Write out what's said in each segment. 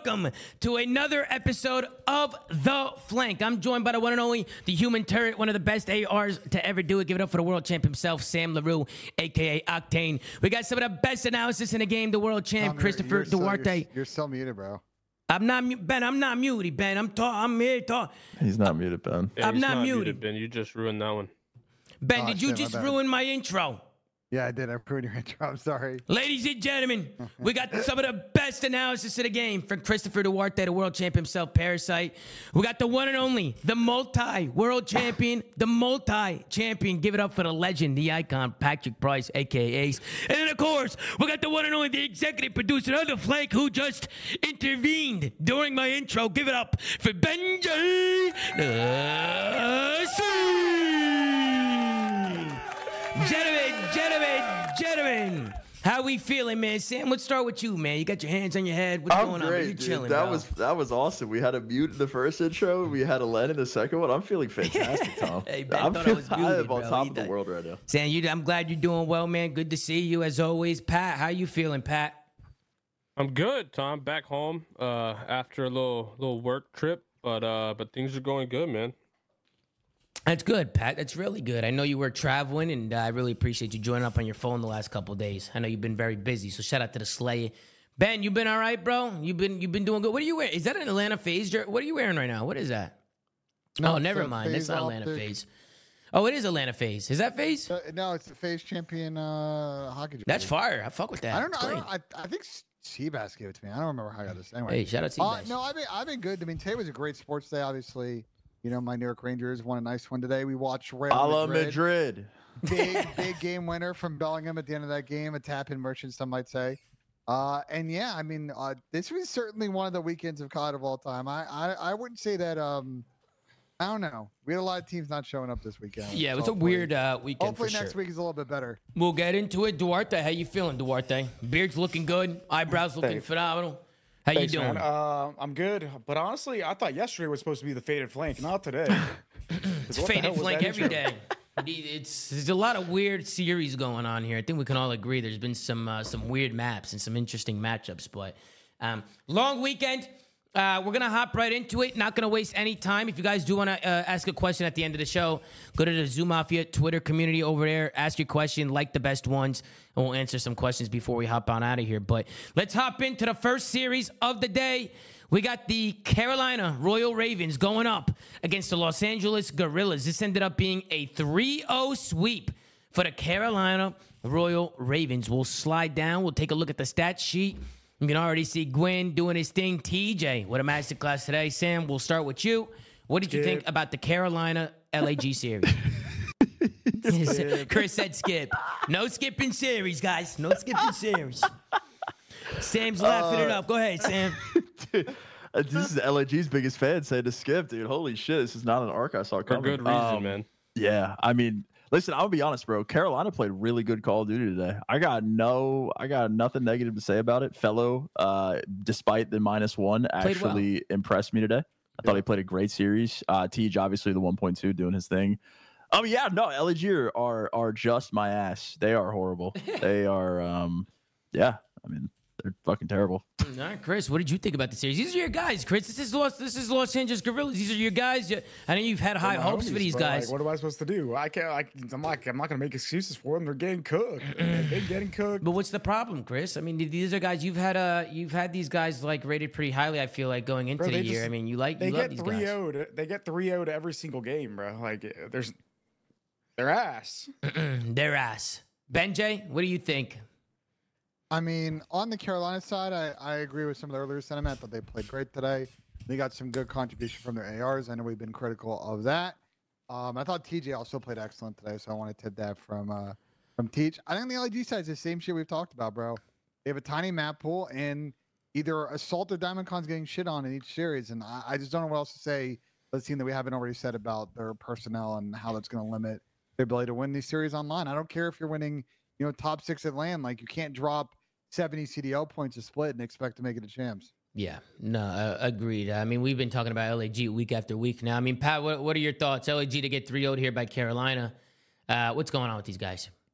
welcome to another episode of The Flank. I'm joined by the one and only, the human turret, one of the best ARs to ever do it. Give it up for the world champ himself, Sam LaRue, a.k.a. Octane. We got some of the best analysis in the game, the world champ, Christopher Duarte. You're still muted, bro. I'm not Ben. I'm not muted, Ben. I'm here talking. He's not muted, Ben. Yeah, I'm not muted, Ben. You just ruined that one. Ben, did you just ruin my intro? Yeah, I did. I ruined your intro. I'm sorry. Ladies and gentlemen, we got some of the best analysis of the game from Christopher Duarte, the world champ himself, Parasite. We got the one and only, the multi-world champion, the multi-champion. Give it up for the legend, the icon, Patrick Price, a.k.a. Ace. And then, of course, we got the one and only, the executive producer of The Flank, who just intervened during my intro. Give it up for Benji Gentlemen, how we feeling, man? Sam, let's start with you, man. You got your hands on your head. What's going on? Great, You chilling, that bro? That was awesome. We had a mute in the first intro. We had a Len in the second one. I'm feeling fantastic, Tom. Hey, Ben, I'm thought I was muted, on bro. top of the world right now. Sam, I'm glad you're doing well, man. Good to see you as always. Pat, how you feeling, Pat? I'm good, Tom. Back home after a little work trip, but things are going good, man. That's good, Pat. That's really good. I know you were traveling, and I really appreciate you joining up on your phone the last couple of days. I know you've been very busy, so shout out to the Slayer. Ben, you been all right, bro? You've been doing good. What are you wearing? Is that an Atlanta FaZe jersey? What are you wearing right now? What is that? No, never mind. That's not Atlanta FaZe. Oh, it is Atlanta FaZe. Is that FaZe? No, it's the FaZe champion hockey jersey. That's fire. I fuck with that. I don't know. It's clean. I think Seabass gave it to me. I don't remember how I got this. Anyway, Hey, shout out to you guys. No, I've been good. I mean, today was a great sports day. Obviously, you know, my New York Rangers won a nice one today. We watched Real Madrid. Big game winner from Bellingham at the end of that game. A tap-in merchant, some might say. And yeah, I mean, this was certainly one of the weekends of COD of all time. I wouldn't say that. I don't know. We had a lot of teams not showing up this weekend. Yeah, it was a weird weekend. Hopefully for next sure. week is a little bit better. We'll get into it. Duarte, how you feeling, Duarte? Beard's looking good. Eyebrows looking phenomenal. How Thanks, you doing? Man. I'm good, but honestly, I thought yesterday was supposed to be the faded flank, not today. It's faded flank every day. There's a lot of weird series going on here. I think we can all agree there's been some weird maps and some interesting matchups. But long weekend. We're going to hop right into it. Not going to waste any time. If you guys do want to ask a question at the end of the show, go to the Zoo Mafia Twitter community over there. Ask your question, like the best ones, and we'll answer some questions before we hop on out of here. But let's hop into the first series of the day. We got the Carolina Royal Ravens going up against the Los Angeles Guerrillas. This ended up being a 3-0 sweep for the Carolina Royal Ravens. We'll slide down. We'll take a look at the stat sheet. You can already see Gwen doing his thing. TJ, what a masterclass today. Sam, we'll start with you. What did you think about the Carolina LAG series? Chris said skip. No skipping series, guys. No skipping series. Sam's laughing it up. Go ahead, Sam. Dude, this is LAG's biggest fan saying to skip, dude. Holy shit, this is not an arc I saw coming. For good reason, man. Yeah, I mean, listen, I'll be honest, bro. Carolina played really good Call of Duty today. I got nothing negative to say about it. Fellow, despite the -1, actually impressed me today. I thought he played a great series. Tej, obviously the 1.2 doing his thing. Yeah, no, LAG are just my ass. They are horrible. They are, yeah. I mean, they're fucking terrible. All right, Chris, what did you think about the series? These are your guys, Chris. This is Los Angeles Guerrillas. These are your guys. I know you've had high hopes for these guys. Like, what am I supposed to do? I'm not gonna make excuses for them. They're getting cooked. They're getting cooked. But what's the problem, Chris? I mean, these are guys you've had these guys like rated pretty highly. I feel like going into the year. I mean, you love these guys. They get 3-0 every single game, bro. Like their ass. Their ass. Benjay, what do you think? I mean, on the Carolina side, I agree with some of the earlier sentiment that they played great today. They got some good contribution from their ARs. I know we've been critical of that. I thought TJ also played excellent today, so I want to tip that from Teach. I think the LG side is the same shit we've talked about, bro. They have a tiny map pool, and either Assault or Diamond Con's getting shit on in each series, and I just don't know what else to say. The team that we haven't already said about their personnel and how that's going to limit their ability to win these series online. I don't care if you're winning, top 6 at LAN. Like, you can't drop 70 CDL points a split and expect to make it to champs. Yeah, no, agreed. I mean, we've been talking about LAG week after week now. I mean, Pat, what are your thoughts? LAG to get 3-0'd here by Carolina. What's going on with these guys?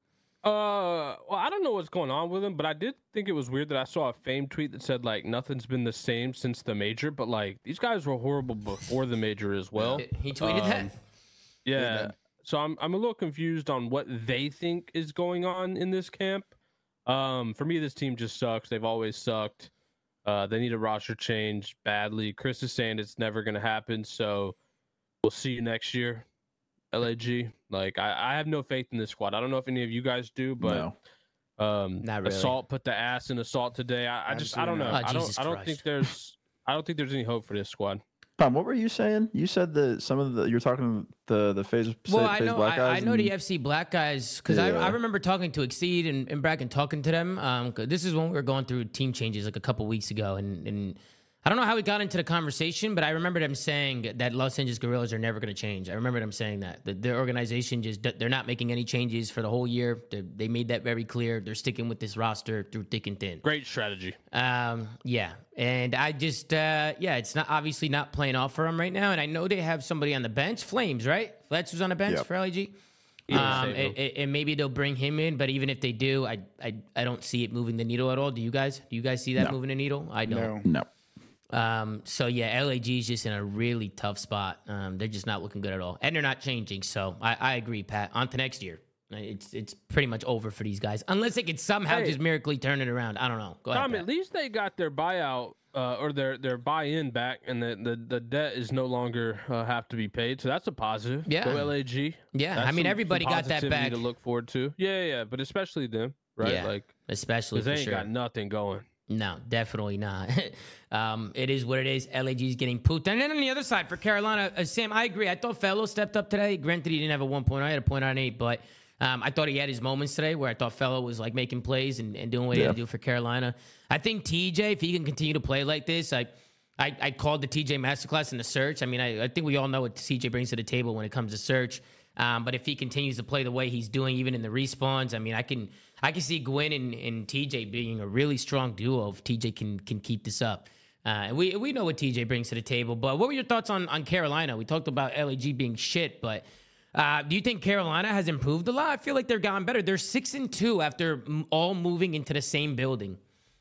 Well, I don't know what's going on with him, but I did think it was weird that I saw a Fame tweet that said like nothing's been the same since the major, but like these guys were horrible before the major as well. He tweeted that. Yeah. So I'm a little confused on what they think is going on in this camp. For me, this team just sucks. They've always sucked. They need a roster change badly. Chris is saying it's never going to happen, so we'll see you next year. LAG. Like I have no faith in this squad. I don't know if any of you guys do, but Not really. Assault put the ass in Assault today. I don't know. Oh, I don't think there's any hope for this squad. Tom, what were you saying? You said that some of the you're talking the phase. Well, phase black I guys know and, the FC Black guys because I remember talking to Exceed and Bracken talking to them. This is when we were going through team changes like a couple weeks ago, and I don't know how we got into the conversation, but I remember them saying that Los Angeles Guerrillas are never going to change. I remember them saying that their organization they're not making any changes for the whole year. They made that very clear. They're sticking with this roster through thick and thin. Great strategy. Yeah, and I just it's not obviously not playing off for them right now. And I know they have somebody on the bench, Flames, right? Fletch was on the bench for LAG. And maybe they'll bring him in, but even if they do, I don't see it moving the needle at all. Do you guys see that moving the needle? I don't. No. So yeah, LAG is just in a really tough spot. They're just not looking good at all, and they're not changing. So I agree, Pat. On to next year. It's pretty much over for these guys, unless they could somehow just miraculously turn it around. I don't know. Go ahead, Tom, Pat. at least they got their buyout or their buy-in back, and the debt is no longer have to be paid. So that's a positive. Yeah. Go LAG. Yeah, That's I mean some everybody got that positivity back. to look forward to. Yeah, but especially them, right? Yeah, Like especially because for they ain't sure. got nothing going. No, definitely not. It is what it is. LAG is getting pooped. And then on the other side for Carolina, Sam, I agree. I thought Fellow stepped up today. Granted, he didn't have a 1.0. He had a 0.98, but I thought he had his moments today where I thought Fellow was like making plays and doing what he had to do for Carolina. I think TJ, if he can continue to play like this, I called the TJ masterclass in the search. I mean, I think we all know what TJ brings to the table when it comes to search. But if he continues to play the way he's doing, even in the respawns, I mean, I can see Gwyn and TJ being a really strong duo if TJ can keep this up. And we know what TJ brings to the table. But what were your thoughts on Carolina? We talked about LAG being shit, but do you think Carolina has improved a lot? I feel like they're gotten better. They're 6-2 after all moving into the same building.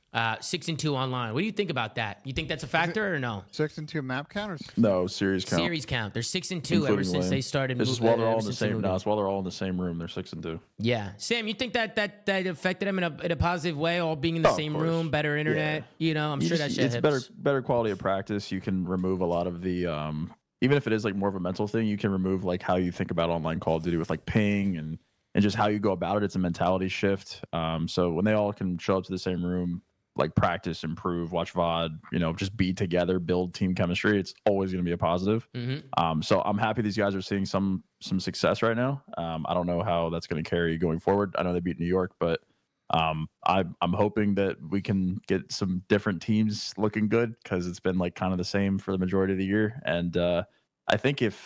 6-2 online. What do you think about that? You think that's a factor or no? 6-2 map count or No, series count. Series count. They're 6-2 Including ever since Lane. they started. It's just while they're all in the same. No, it's while they're all in the same room. They're 6-2. Yeah, Sam, you think that affected them in a positive way? All being in the same room, better internet. Yeah. You know, I'm sure that shit it's helps. better quality of practice. You can remove a lot of the even if it is like more of a mental thing, you can remove like how you think about online Call of Duty with like ping and just how you go about it. It's a mentality shift. So when they all can show up to the same room, like practice, improve, watch VOD, just be together, build team chemistry, it's always going to be a positive. So I'm happy these guys are seeing some success right now. I don't know how that's going to carry going forward. I know they beat New York, but I'm hoping that we can get some different teams looking good because it's been like kind of the same for the majority of the year. And I think even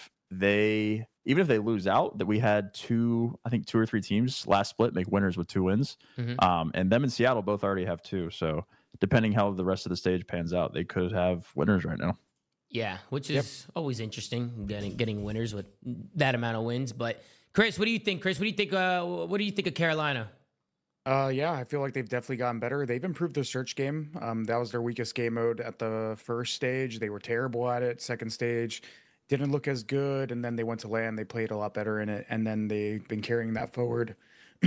if they lose out, that we had two or three teams last split make winners with 2 wins. And them in Seattle both already have 2. So depending how the rest of the stage pans out, they could have winners right now. Yeah, which is always interesting, getting winners with that amount of wins. But Chris, what do you think? What do you think of Carolina? Yeah, I feel like they've definitely gotten better. They've improved their search game. That was their weakest game mode at the first stage. They were terrible at it. Second stage didn't look as good, and then they went to LAN. They played a lot better in it, and then they've been carrying that forward.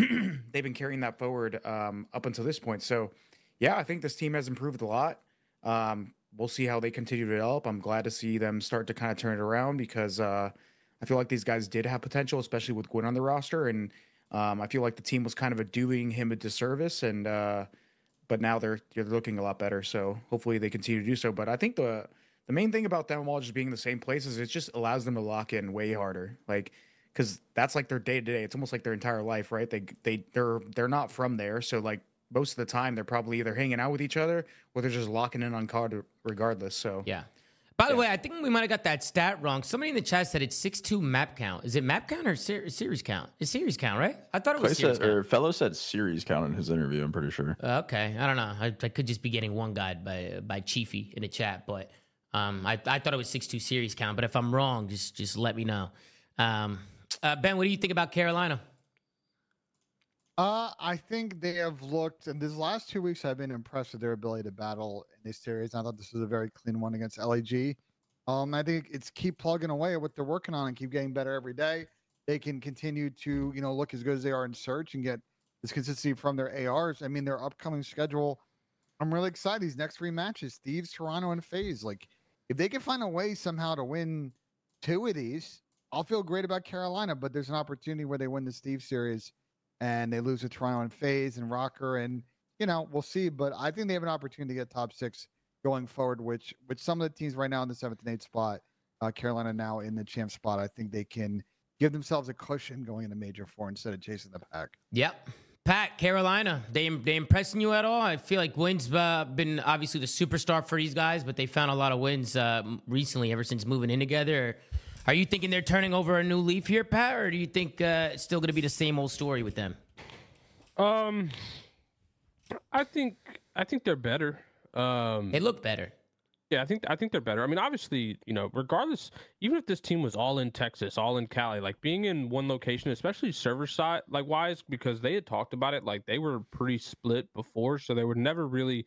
Up until this point. So, yeah, I think this team has improved a lot. We'll see how they continue to develop. I'm glad to see them start to kind of turn it around because I feel like these guys did have potential, especially with Gwyn on the roster, and I feel like the team was kind of doing him a disservice, and but now they're looking a lot better. So hopefully they continue to do so. But I think the main thing about them all just being in the same place is it just allows them to lock in way harder, like because that's like their day to day. It's almost like their entire life, right? They're not from there, so like most of the time they're probably either hanging out with each other or they're just locking in on COD regardless. So yeah. By the way, I think we might have got that stat wrong. Somebody in the chat said it's 6-2 map count. Is it map count or series count? It's series count, right? I thought it was series count. Fellow said series count in his interview, I'm pretty sure. Okay. I don't know. I could just be getting one guide by Chiefy in the chat, but I thought it was 6-2 series count. But if I'm wrong, just let me know. Ben, what do you think about Carolina? I think they have looked, and these last 2 weeks I've been impressed with their ability to battle in this series. I thought this was a very clean one against LAG. I think it's keep plugging away at what they're working on and keep getting better every day. They can continue to, look as good as they are in search and get this consistency from their ARs. I mean, their upcoming schedule, I'm really excited. These next 3 matches, Thieves, Toronto, and FaZe. Like, if they can find a way somehow to win 2 of these, I'll feel great about Carolina. But there's an opportunity where they win the Steve series and they lose to Toronto and FaZe and Rocker, and we'll see. But I think they have an opportunity to get top 6 going forward, which some of the teams right now in the 7th and 8th spot, Carolina now in the champ spot, I think they can give themselves a cushion going into Major 4 instead of chasing the pack. Yep. Pat, Carolina, they impressing you at all? I feel like Wynn's been obviously the superstar for these guys, but they found a lot of wins recently ever since moving in together. Are you thinking they're turning over a new leaf here, Pat, or do you think it's still going to be the same old story with them? I think they're better. They look better. Yeah, I think they're better. I mean, obviously, regardless, even if this team was all in Texas, all in Cali, like being in one location, especially server side wise, because they had talked about it, like they were pretty split before, so they were never really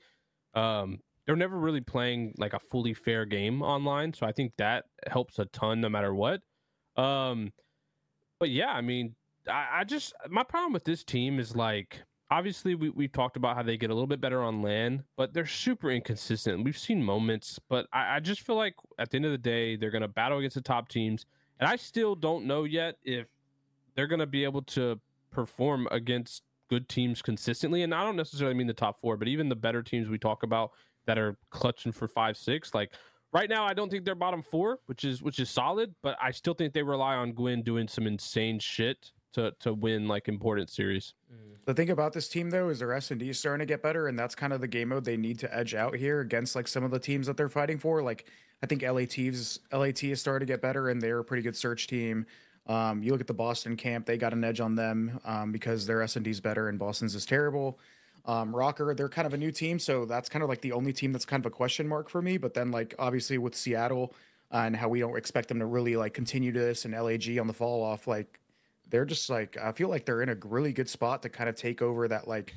playing like a fully fair game online. So I think that helps a ton no matter what. But yeah, I mean, I just my problem with this team is like, obviously, we've talked about how they get a little bit better on LAN, but they're super inconsistent. We've seen moments, but I just feel like at the end of the day, they're going to battle against the top teams. And I still don't know yet if they're going to be able to perform against good teams consistently. And I don't necessarily mean the top 4, but even the better teams we talk about that are clutching for 5-6. Like right now, I don't think they're bottom 4, which is solid, but I still think they rely on Gwyn doing some insane shit to win like important series. The thing about this team though is their S&D is starting to get better, and that's kind of the game mode they need to edge out here against like some of the teams that they're fighting for. Like I think LAT is starting to get better, and they're a pretty good search team. You look at the Boston camp; they got an edge on them because their S&D is better and Boston's is terrible. Rocker, they're kind of a new team, so that's kind of like the only team that's kind of a question mark for me. But then like obviously with Seattle and how we don't expect them to really like continue this, and LAG on the fall off, like. They're just like, I feel like they're in a really good spot to kind of take over that like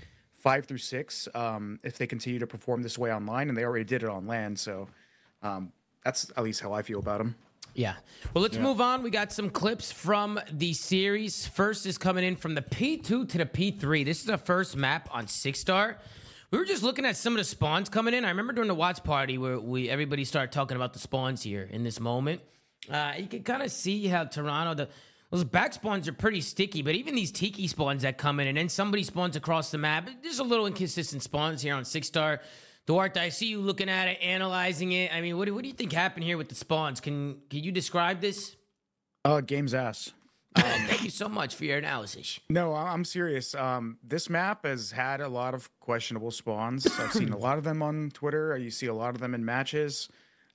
5-6 if they continue to perform this way online, and they already did it on LAN. So that's at least how I feel about them. Yeah. Well, let's move on. We got some clips from the series. First is coming in from the P2 to the P3. This is the first map on 6-star. We were just looking at some of the spawns coming in. I remember during the watch party where everybody started talking about the spawns here in this moment. You can kind of see how Toronto, those back spawns are pretty sticky, but even these Tiki spawns that come in, and then somebody spawns across the map, there's a little inconsistent spawns here on 6-star. Duarte, I see you looking at it, analyzing it. I mean, what do you think happened here with the spawns? Can you describe this? Game's ass. Thank you so much for your analysis. No, I'm serious. This map has had a lot of questionable spawns. I've seen a lot of them on Twitter. You see a lot of them in matches.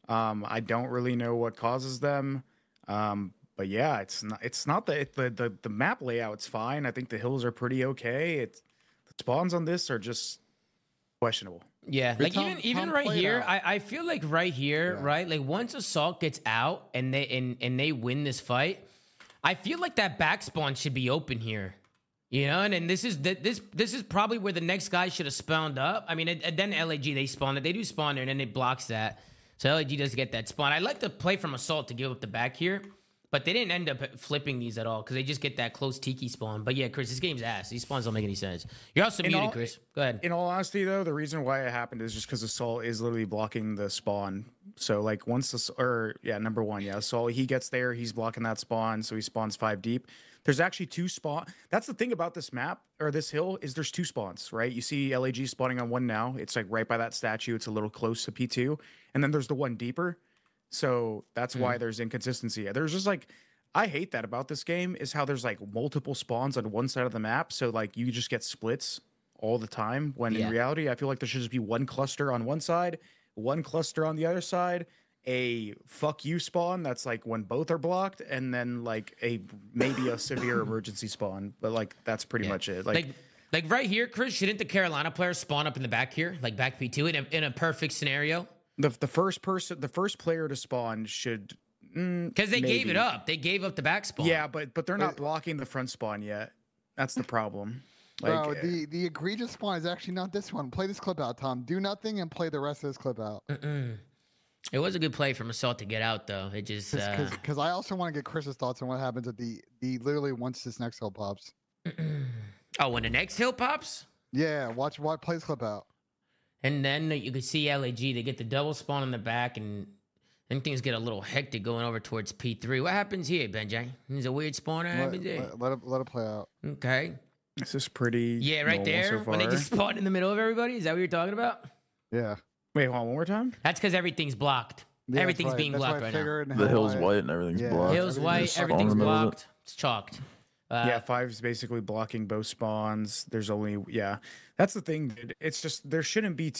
I don't really know what causes them. But yeah, it's not the map layout's fine. I think the hills are pretty okay. The spawns on this are just questionable. Yeah, like even right here, I feel like right here, right? Like once Assault gets out and they win this fight, I feel like that back spawn should be open here. And this is probably where the next guy should have spawned up. I mean, and then LAG they spawn it. They do spawn there, and then it blocks that. So LAG does get that spawn. I like to play from Assault to give up the back here. But they didn't end up flipping these at all because they just get that close Tiki spawn. But yeah, Chris, this game's ass. These spawns don't make any sense. You're also muted, Chris. Go ahead. In all honesty, though, the reason why it happened is just because Assault is literally blocking the spawn. So, like, number one, Assault, he gets there, he's blocking that spawn, so he spawns 5 deep. There's actually 2 spawn. That's the thing about this map, or this hill, is there's 2 spawns, right? You see LAG spawning on one now. It's, like, right by that statue. It's a little close to P2. And then there's the one deeper. So that's why there's inconsistency. There's just like, I hate that about this game is how there's like multiple spawns on one side of the map. So like you just get splits all the time when in reality, I feel like there should just be one cluster on one side, one cluster on the other side, a fuck you spawn. That's like when both are blocked. And then like maybe a severe emergency spawn, but like, that's pretty much it. Like right here, Chris, shouldn't the Carolina players spawn up in the back here? Like back P2 in a perfect scenario? The first player to spawn should because they gave it up. They gave up the back spawn. Yeah, but they're not blocking the front spawn yet. That's the problem. Bro, the egregious spawn is actually not this one. Play this clip out, Tom. Do nothing and play the rest of this clip out. It was a good play from Assault to get out, though. It just because I also want to get Chris's thoughts on what happens at the literally once this next hill pops. Oh, when the next hill pops? Yeah, watch play this clip out. And then you can see LAG. They get the double spawn in the back, and then things get a little hectic going over towards P3. What happens here, Benjay? There's a weird spawner happens here. Let it play out. Okay. This is pretty. Yeah, right there. So when they just spawn in the middle of everybody. Is that what you're talking about? Yeah. Wait, hold on, one more time. That's because everything's blocked. Yeah, everything's being blocked right now. The hill's white and everything's blocked. Hill's white, everything's blocked. It's chalked. Yeah, 5's basically blocking both spawns. There's only that's the thing, dude. It's just there shouldn't be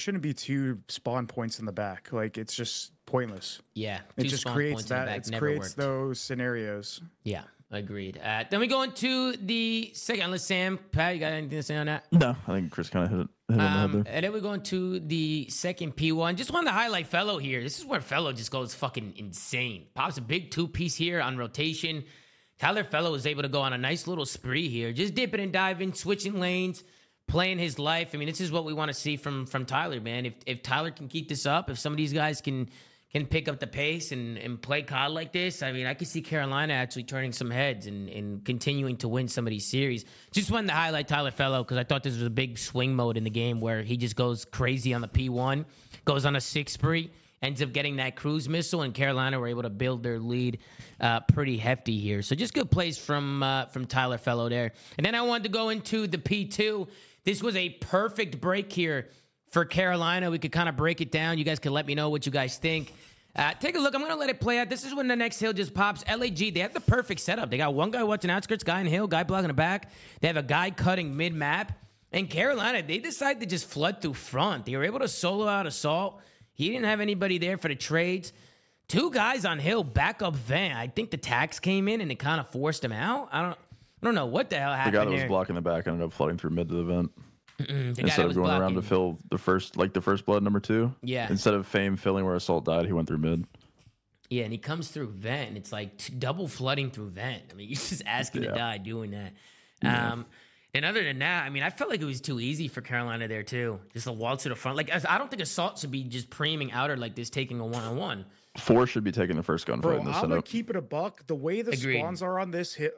two spawn points in the back. Like it's just pointless. Yeah, it just creates that. It creates those scenarios. Yeah, agreed. Then we go into the second. Unless Sam, Pat, you got anything to say on that? No, I think Chris kind of hit it on the head there. And then we go into the second P1. Just wanted to highlight Fellow here. This is where Fellow just goes fucking insane. Pops a big 2-piece here on rotation. Tyler Fellow was able to go on a nice little spree here, just dipping and diving, switching lanes, playing his life. I mean, this is what we want to see from Tyler, man. If Tyler can keep this up, if some of these guys can pick up the pace and play COD like this, I mean, I could see Carolina actually turning some heads and continuing to win some of these series. Just wanted to highlight Tyler Fellow because I thought this was a big swing mode in the game where he just goes crazy on the P1, goes on a 6 spree, ends up getting that cruise missile, and Carolina were able to build their lead pretty hefty here. So just good plays from Tyler Fellow there. And then I wanted to go into the P2. This was a perfect break here for Carolina. We could kind of break it down. You guys can let me know what you guys think. Take a look. I'm going to let it play out. This is when the next hill just pops. LAG, they have the perfect setup. They got one guy watching outskirts, guy in hill, guy blocking the back. They have a guy cutting mid-map. And Carolina, they decided to just flood through front. They were able to solo out Assault. He didn't have anybody there for the trades. 2 guys on hill, backup vent. I think the tax came in and it kind of forced him out. I don't know what the hell happened. The guy that there. was blocking the back ended up flooding through mid to the vent. Instead of going blocking around to fill the first blood number 2. Yeah. Instead of Fame filling where Assault died, he went through mid. Yeah, and he comes through vent, and it's like double flooding through vent. I mean, he's just asking to die doing that. Yeah. And other than that, I mean, I felt like it was too easy for Carolina there, too. Just a wall to the front. Like, I don't think Assault should be just preeming outer like this, taking a one-on-one. 4 should be taking the first gunfight. Bro, I'm going to keep it a buck. The way the Agreed. spawns are on this hill,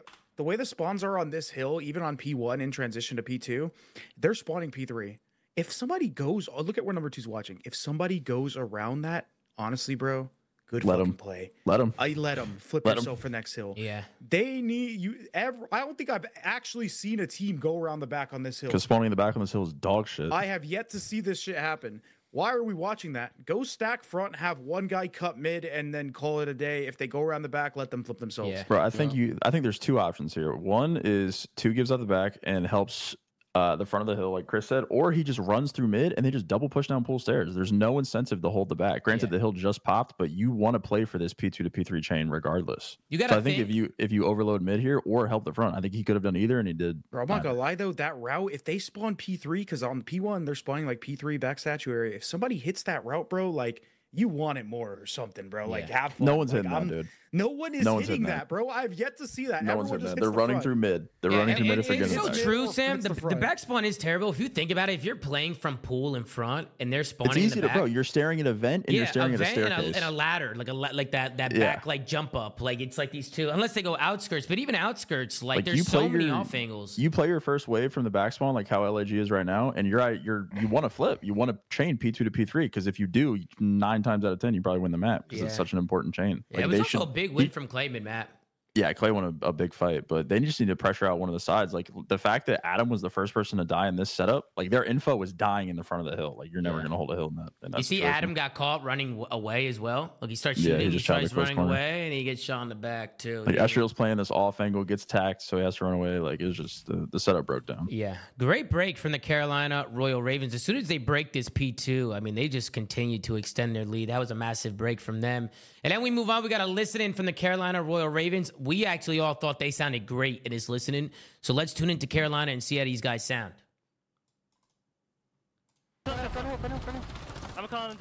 even on P1 in transition to P2, they're spawning P3. If somebody goes, look at where number 2's watching. If somebody goes around that, honestly, bro, good fucking play. Let him. Let him flip yourself for next hill. Yeah. They need you. I don't think I've actually seen a team go around the back on this hill. Because spawning the back on this hill is dog shit. I have yet to see this shit happen. Why are we watching that? Go stack front, have one guy cut mid, and then call it a day. If they go around the back, let them flip themselves. Yeah. Bro, I think there's 2 options here. One is 2 gives out the back and helps the front of the hill, like Chris said, or he just runs through mid and they just double push down pull stairs. There's no incentive to hold the back. Granted, the hill just popped, but you want to play for this P2 to P3 chain regardless. So I think if you overload mid here or help the front, I think he could have done either, and he did. Bro, I'm not gonna lie though, that route, if they spawn P3, because on P1 they're spawning like P3 back statue area. If somebody hits that route, bro, like you want it more or something, bro. Like have fun. No one's hitting that, dude. No one is hitting that, bro. I've yet to see that. No one's hitting that. They're running through mid. They're running through mid if they're getting back. It's so true, Sam. The back spawn is terrible. If you think about it, if you're playing from pool in front and they're spawning it's easy in the back, bro. You're staring at a vent and you're staring at a staircase. And a ladder, like that back like jump up. Like it's like these 2, unless they go outskirts. But even outskirts, like there's so many off angles. You play your first wave from the back spawn, like how LAG is right now, and you want to flip. You want to chain P2 to P3 because if you do, 9 times out of 10 you probably win the map because it's such an important chain. Yeah, it was also a big win from Clay mid-map. Yeah, Clay won a big fight, but they just need to pressure out one of the sides. Like the fact that Adam was the first person to die in this setup, like their info was dying in the front of the hill. Like you're never going to hold a hill in that. You see, Adam got caught running away as well. Like he starts shooting, he tries running away, and he gets shot in the back too. Like Esriel's playing this off angle, gets tacked, so he has to run away. Like it was just the setup broke down. Yeah, great break from the Carolina Royal Ravens. As soon as they break this P2, I mean, they just continued to extend their lead. That was a massive break from them. And then we move on. We got a listen in from the Carolina Royal Ravens. We actually all thought they sounded great in this listening. So let's tune into Carolina and see how these guys sound. I'm calling him dead.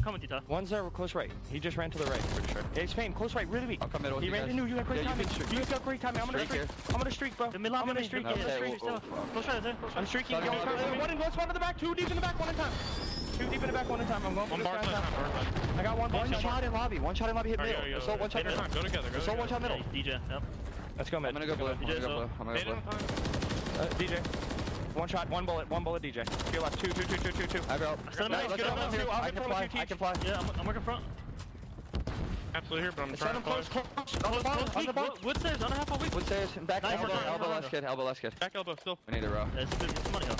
coming, Tita. One's there, close right. He just ran to the right, pretty sure. Yeah, he's Fame, close right, really weak. I'll come middle with He you ran guys. into you, have great timing. You guys got great timing. I'm gonna streak. I'm gonna streak, bro. The middle, I'm gonna streak. Yeah, Okay, streak still. Close right there. I'm streaking. One in the back, 2 deep in the back, 1 in time. 2 deep in the back, 1 in time. I'm going for this guy. I got one shot in lobby. One shot in lobby hit middle. Assault, one shot middle. Go together. Assault, one shot middle. DJ, yep. Let's go, man. I'm gonna go blue. I'm gonna go blue. DJ. One shot, one bullet, DJ. To your left, 2. I go. I can fly. Yeah, I'm working front. Absolutely here, but I'm Send trying him to close. On the bottom. Wood stairs, on a half a week. Wood stairs. Back Nice, elbow left kid. Elbow left kid. back elbow still. We need a row. Yeah, it's good. It's money,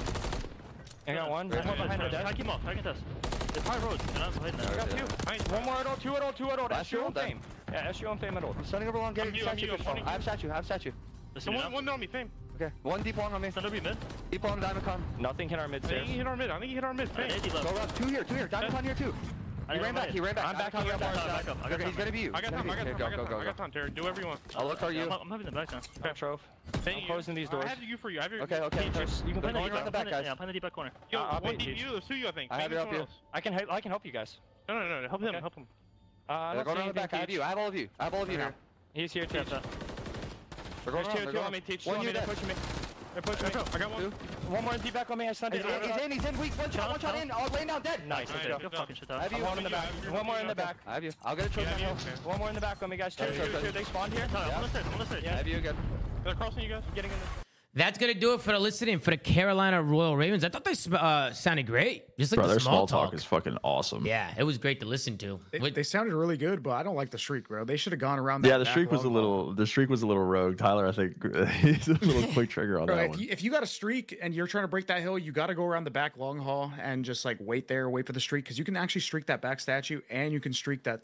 I got one. Right, One more behind the I desk. keep off. I can test. It's high roads. You're not behind I that. got 2. Nice. One more at all, 2 at all. Last SU roll, on done. Fame. Yeah, SU on Fame at all. I'm sending over long, I'm getting you, statue. I'm you. I have statue. One on me, Fame. Okay. One deep long on me. Send over mid. Deep long diamond con. Nothing hit our mid I think stairs. he hit our mid. Fame. Go left. 2 here. Diamond con here too. He ran back. I'm back on your back up. I got He's gonna be you. I got time. I got time, Terry. Do whatever you want. I'll look for you. I'm having the back now. Trove. Thank I'm you. closing these doors. I have you for you. I have your. Okay. You can I'm play playing on the back, guys. Yeah, I'm playing the deep back corner. Yo, I'll one bait deep you. you. There's 2 you, I think. I have Maybe you up someone here. else. I can help you guys. No. Help him. Okay. Help him. They're going around the back. I have you. I have all of you. now. He's here, Yeah, Teach. yeah. They're going There's around. 2 on me, Teach. One They're unit. pushing me. They're pushing me. I got one. One more in deep back on me. I stunned it. He's in. Weak. One shot in. I'll lay down dead. Nice. Nice. Okay. Go fucking shit out. I have you. One in the back. One more in the back. I have you. I'll get a choice Yeah, on yeah, hill. yeah. One more in the back on me, guys. Two. They spawned here. I'm on the stairs. I have you again. They're crossing you guys. Getting in the... That's going to do it for the listening for the Carolina Royal Ravens. I thought they sounded great. Just like Bro, the their small talk is fucking awesome. Yeah, it was great to listen to. They sounded really good, but I don't like the streak, bro. They should have gone around. That Yeah, the back streak was a long little. The streak was a little rogue. Tyler, I think he's a little quick trigger on Bro, that one. if you got a streak and you're trying to break that hill, you got to go around the back long haul and just like wait for the streak, because you can actually streak that back statue and you can streak that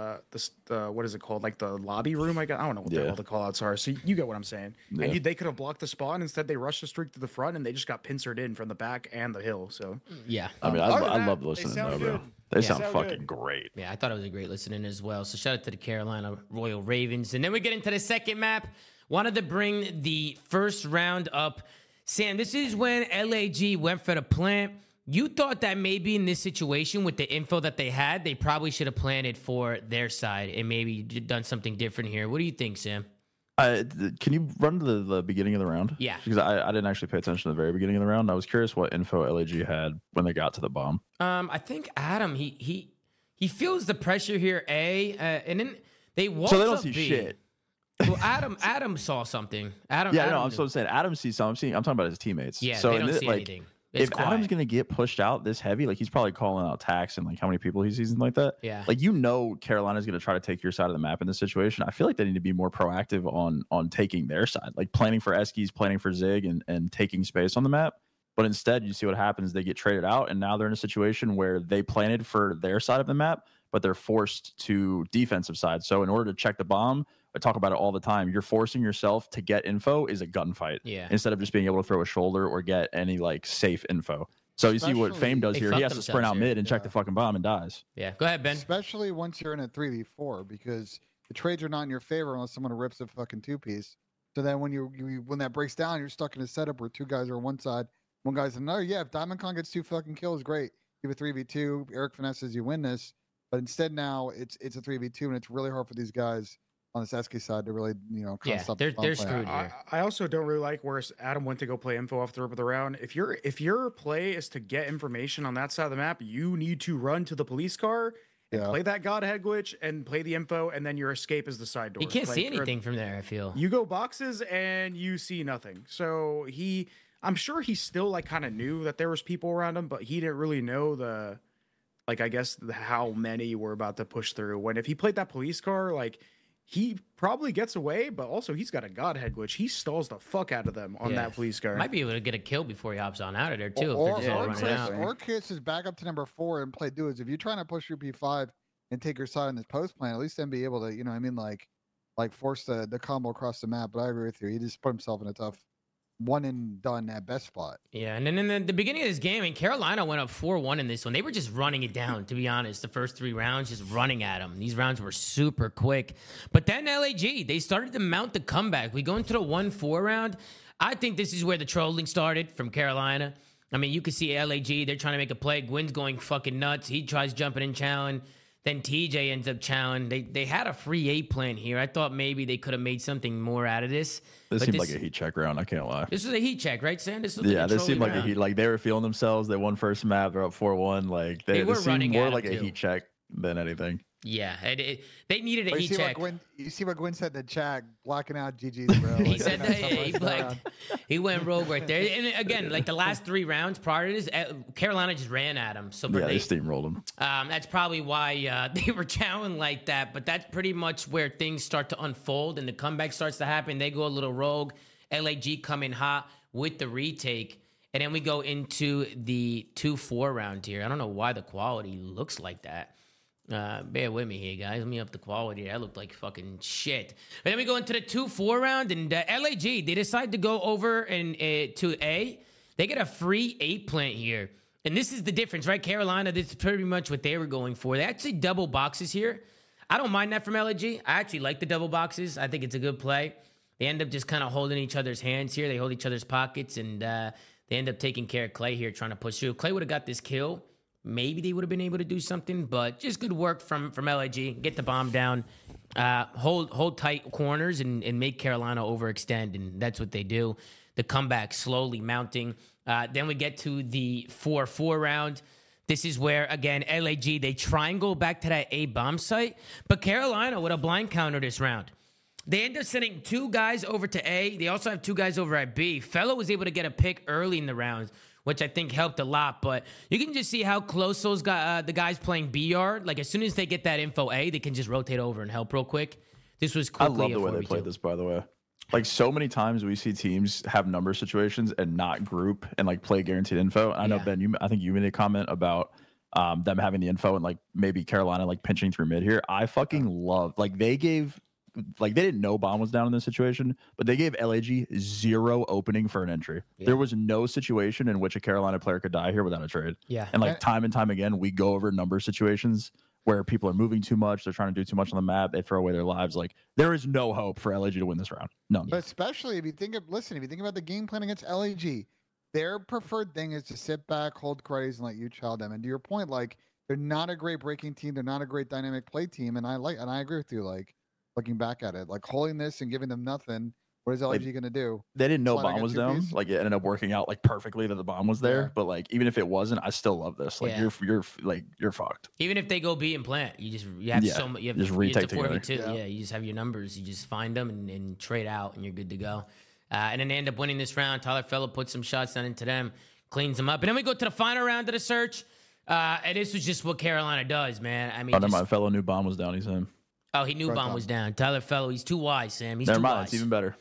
what is it called, like the lobby room? I don't know what the hell the call outs are. So you get what I'm saying. Yeah. And they could have blocked the spot, and instead they rushed the streak to the front and they just got pincered in from the back and the hill. So Yeah. I mean, other than I that, love they listening sound though, bro. good. They Yeah. sound Sound fucking good. great. Yeah, I thought it was a great listening as well. So shout out to the Carolina Royal Ravens. And then we get into the second map. Wanted to bring the first round up. Sam, this is when LAG went for the plant. You thought that maybe in this situation with the info that they had, they probably should have planted for their side and maybe done something different here. What do you think, Sam? Can you run to the beginning of the round? Yeah. Because I didn't actually pay attention to the very beginning of the round. I was curious what info LAG had when they got to the bomb. I think Adam, he feels the pressure here, and then they walked So they don't up see B. shit. Well, Adam saw something. Adam, Yeah, no, Adam I'm so saying Adam sees something. I'm talking about his teammates. Yeah, so they in don't this, see like, anything. It's if Adam's quiet. gonna get pushed out this heavy, like he's probably calling out tax and like how many people he sees and like that. Yeah. Like Carolina's gonna try to take your side of the map in this situation. I feel like they need to be more proactive on taking their side, like planning for Eskies, planning for Zig, and taking space on the map. But instead, you see what happens. They get traded out, and now they're in a situation where they planted for their side of the map, but they're forced to defensive side. So in order to check the bomb, I talk about it all the time. You're forcing yourself to get info is a gunfight. Yeah. Instead of just being able to throw a shoulder or get any like safe info. So you see what Especially- Fame does They here. He fucked has to sprint out themselves here. mid and check Yeah. the fucking bomb and dies. Yeah, go ahead, Ben. Especially once you're in a 3v4, because the trades are not in your favor unless someone rips a fucking 2-piece. So then when when that breaks down, you're stuck in a setup where 2 guys are on one side, 1 guy's on another. Yeah, if Diamond Con gets 2 fucking kills, great. You have a 3v2. Eric finesses, you win this. But instead now it's a 3v2, and it's really hard for these guys on this Eski side to really, kind Yeah, of stop they're the bomb play. screwed here. I also don't really like where Adam went to go play info off the rip of the round. If your play is to get information on that side of the map, you need to run to the police car and Yeah. play that Godhead glitch and play the info, and then your escape is the side door. You can't see Like, or anything from there, I feel. You go boxes and you see nothing. So I'm sure he still like kind of knew that there was people around him, but he didn't really know how many were about to push through. When if he played that police car, like he probably gets away, but also he's got a Godhead glitch. He stalls the fuck out of them on Yeah. that police car. Might be able to get a kill before he hops on out of there, too, Or, if they're just all running out. or Kiss is back up to number 4 and play dudes. If you're trying to push your P5 and take your side in this post plan, at least then be able to, like force the combo across the map. But I agree with you. He just put himself in a tough one and done at best spot. Yeah, and then in the beginning of this game, and Carolina went up 4-1 in this one. They were just running it down, to be honest. The first 3 rounds, just running at them. These rounds were super quick. But then LAG, they started to mount the comeback. We go into the 1-4 round. I think this is where the trolling started from Carolina. I mean, you can see LAG, they're trying to make a play. Gwyn's going fucking nuts. He tries jumping in challenge. Then TJ ends up challenging. They had a free A plan here. I thought maybe they could have made something more out of this. This seemed like a heat check round. I can't lie. This was a heat check, right, Sam? This seemed like a heat. Like they were feeling themselves. They won first map. They're up 4-1. Like they were running more like a heat check than anything. Yeah, they needed a heat check. You see what Gwyn said in the chat, blocking out GG's, bro. He said that he went rogue right there. And again, like the last 3 rounds prior to this, Carolina just ran at him. So they steamrolled him. That's probably why they were chowing like that. But that's pretty much where things start to unfold and the comeback starts to happen. They go a little rogue. LAG come in hot with the retake. And then we go into the 2-4 round here. I don't know why the quality looks like that. Bear with me here, guys. Let me up the quality. That looked like fucking shit. But then we go into the 2-4 round, and LAG, they decide to go over and to A. They get a free 8 plant here. And this is the difference, right? Carolina, this is pretty much what they were going for. They actually double boxes here. I don't mind that from LAG. I actually like the double boxes. I think it's a good play. They end up just kind of holding each other's hands here. They hold each other's pockets, and they end up taking care of Clay here, trying to push through. Clay would have got this kill. Maybe they would have been able to do something, but just good work from LAG. Get the bomb down, hold tight corners, and make Carolina overextend, and that's what they do. The comeback slowly mounting. Then we get to the 4-4 round. This is where, again, LAG, they try and go back to that A bomb site, but Carolina with a blind counter this round. They end up sending 2 guys over to A. They also have 2 guys over at B. Fellow was able to get a pick early in the round, which I think helped a lot. But you can just see how close those guys, the guys playing B are. Like, as soon as they get that info A, they can just rotate over and help real quick. This was quickly. I love the way they played this, by the way. Like, so many times we see teams have number situations and not group and, like, play guaranteed info. I know, Ben, I think you made a comment about them having the info and, like, maybe Carolina, like, pinching through mid here. I fucking love, like, they didn't know bomb was down in this situation, but they gave LAG 0 opening for an entry. Yeah. There was no situation in which a Carolina player could die here without a trade. Yeah. And like time and time again, we go over number situations where people are moving too much. They're trying to do too much on the map. They throw away their lives. Like there is no hope for LAG to win this round. None. But especially if you think about the game plan against LAG, their preferred thing is to sit back, hold craze, and let you chow them. And to your point, like they're not a great breaking team. They're not a great dynamic play team. And I agree with you. Like, looking back at it, like holding this and giving them nothing, what is LAG going to do? They didn't know bomb was down. Like it ended up working out like perfectly that the bomb was there. Yeah. But like even if it wasn't, I still love this. Like you're fucked. Even if they go B and plant, you have so much. You have just retake together. Yeah, you just have your numbers. You just find them and trade out, and you're good to go. And then they end up winning this round. Tyler Fellow puts some shots down into them, cleans them up, and then we go to the final round of the search. And this was just what Carolina does, man. I mean, my fellow knew bomb was down. He's him. Oh, he knew bomb was down. Tyler Fellow, he's too wise, Sam. He's Never too mind, wise. It's even better.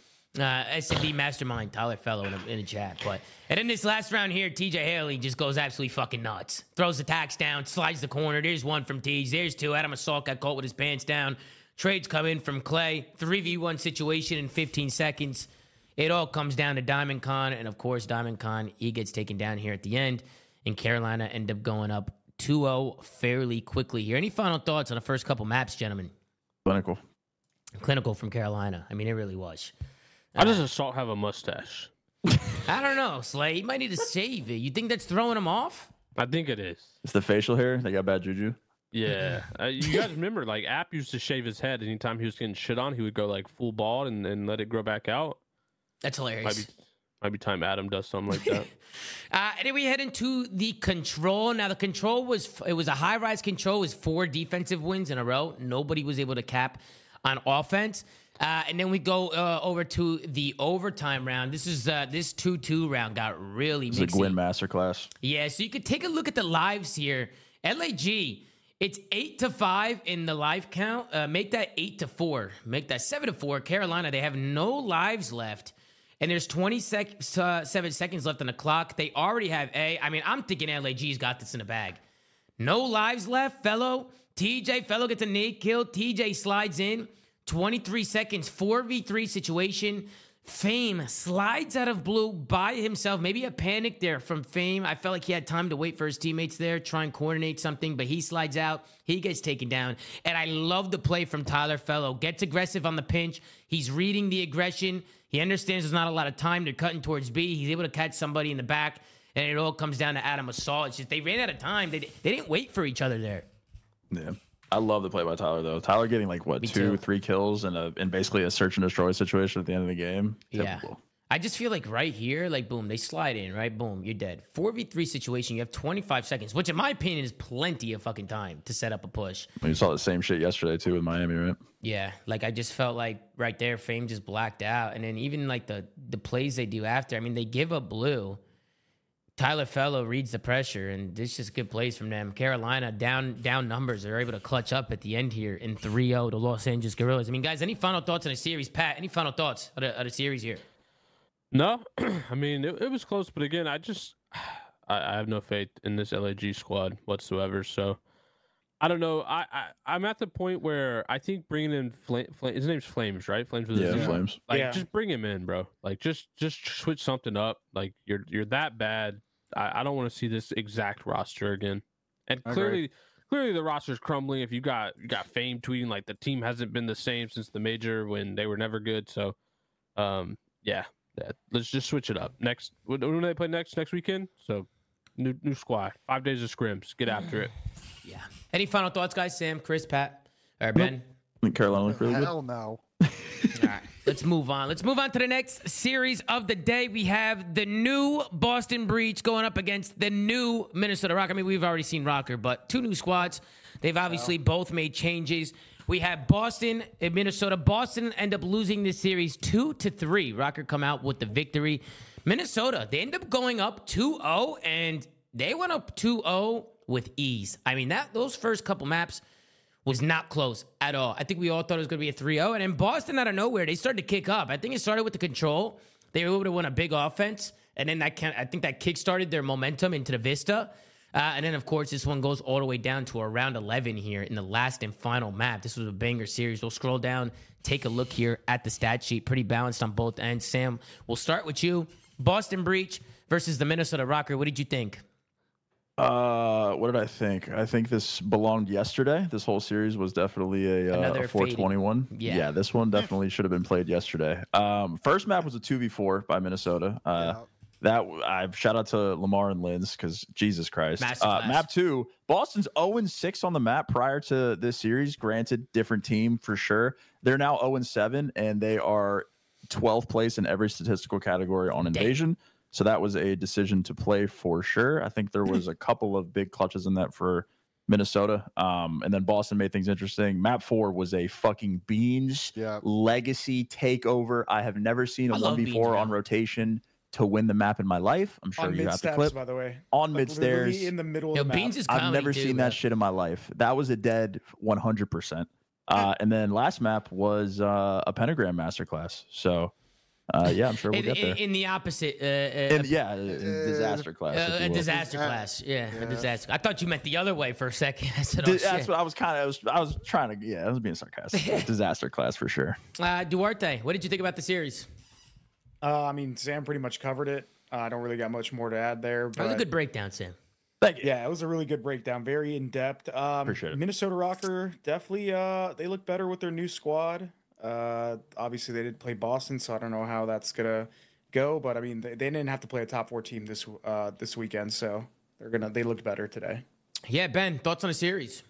SMB Mastermind, Tyler Fellow in the chat. And then this last round here, TJ Haley just goes absolutely fucking nuts. Throws the tax down, slides the corner. There's 1 from Tees. There's 2. Adam Assault got caught with his pants down. Trades come in from Clay. 3v1 situation in 15 seconds. It all comes down to Diamond Con. And, of course, Diamond Con, he gets taken down here at the end. And Carolina end up going up 2-0 fairly quickly here. Any final thoughts on the first couple maps, gentlemen? Clinical from Carolina. I mean, it really was. How does Assault have a mustache? I don't know, Slay. He might need to shave it. You think that's throwing him off? I think it is. It's the facial hair. They got bad juju. Yeah. You guys remember, like, App used to shave his head anytime he was getting shit on. He would go, like, full bald and let it grow back out. That's hilarious. Might be time Adam does something like that. And then we head into the control. Now, the control was a high-rise control. It was 4 defensive wins in a row. Nobody was able to cap on offense. And then we go over to the overtime round. This 2-2 round got really mixy. It's a Gwyn masterclass. Yeah, so you could take a look at the lives here. LAG, it's 8-5 in the live count. Make that 8-4. Make that 7-4. Carolina, they have no lives left. And there's 7 seconds left on the clock. They already have A. I mean, I'm thinking LAG's got this in the bag. No lives left. Fellow gets a nade kill. TJ slides in. 23 seconds, 4v3 situation. Fame slides out of blue by himself. Maybe a panic there from Fame. I felt like he had time to wait for his teammates there, try and coordinate something, but he slides out. He gets taken down. And I love the play from Tyler Fellow. Gets aggressive on the pinch. He's reading the aggression. He understands there's not a lot of time. They're cutting towards B. He's able to catch somebody in the back. and it all comes down to Adam Assault. It's just they ran out of time. They didn't wait for each other there. Yeah. I love the play by Tyler though. Tyler getting like what, 2-3 kills in basically a search and destroy situation at the end of the game. Typical. Yeah. I just feel like right here, like boom, they slide in, right? Boom, you're dead. 4v3 situation, you have 25 seconds, which in my opinion is plenty of fucking time to set up a push. You saw the same shit yesterday too with Miami, right? Yeah, like I just felt like right there, Fame just blacked out. And then even like the plays they do after, I mean, they give up blue. Tyler Fellow reads the pressure, and this just good plays from them. Carolina down numbers. They're able to clutch up at the end here in 3-0 to Los Angeles Guerrillas. I mean, guys, any final thoughts on the series? Pat, any final thoughts of the series here? No, I mean it was close, but again, I have no faith in this LAG squad whatsoever. So I don't know. I'm at the point where I think bringing in his name's Flames, right? Flames with yeah, Flames. Like just bring him in, bro. Like just switch something up. Like you're that bad. I don't want to see this exact roster again. And clearly the roster's crumbling. If you got Fame tweeting like the team hasn't been the same since the major when they were never good. So yeah. Let's just switch it up. Next, when do they play next weekend? So, new squad, 5 days of scrims. Get after it. Yeah. Any final thoughts, guys? Sam, Chris, Pat, or Ben? I think Carolina looked really good. Hell no. All right, let's move on. Let's move on to the next series of the day. We have the new Boston Breach going up against the new Minnesota Rock. I mean, we've already seen Rocker, but two new squads. They've obviously both made changes. We have Boston and Minnesota. Boston end up losing this series 2-3. Rocker come out with the victory. Minnesota, they end up going up 2-0, and they went up 2-0 with ease. I mean, those first couple maps was not close at all. I think we all thought it was going to be a 3-0, and then Boston out of nowhere, they started to kick up. I think it started with the control. They were able to win a big offense, and then I think that kick-started their momentum into the Vista. And then, of course, this one goes all the way down to around 11 here in the last and final map. This was a banger series. We'll scroll down, take a look here at the stat sheet. Pretty balanced on both ends. Sam, we'll start with you. Boston Breach versus the Minnesota Rocker. What did you think? What did I think? I think this belonged yesterday. This whole series was definitely a 421. Yeah, this one definitely should have been played yesterday. First map was a 2v4 by Minnesota. That I've shout out to Lamar and Linz because Jesus Christ. Map 2, Boston's 0-6 on the map prior to this series. Granted, different team for sure. They're now 0-7 and they are 12th place in every statistical category on invasion. So that was a decision to play for sure. I think there was a couple of big clutches in that for Minnesota. And then Boston made things interesting. Map 4 was a fucking beans legacy takeover. I have never seen a 1v4 on rotation to win the map in my life. I'm sure you have the clip. By the way, on mid stairs in the middle of the Beans map. is I've never seen that shit in my life. That was a dead 100%. And then last map was a pentagram masterclass. So yeah, I'm sure we'll get there. In the opposite, disaster class. a disaster class. Yeah, a disaster. I thought you meant the other way for a second. I said, that's what I was I was trying to. Yeah, I was being sarcastic. Disaster class for sure. Duarte, what did you think about the series? I mean, Sam pretty much covered it. I don't really got much more to add there. But that was a good breakdown, Sam. Thank you. Yeah, it was a really good breakdown. Very in depth. Appreciate it. Minnesota Rocker definitely. They look better with their new squad. Obviously, they did play Boston, so I don't know how that's gonna go. But I mean, they didn't have to play a top 4 team this weekend, so they looked better today. Yeah, Ben, thoughts on the series?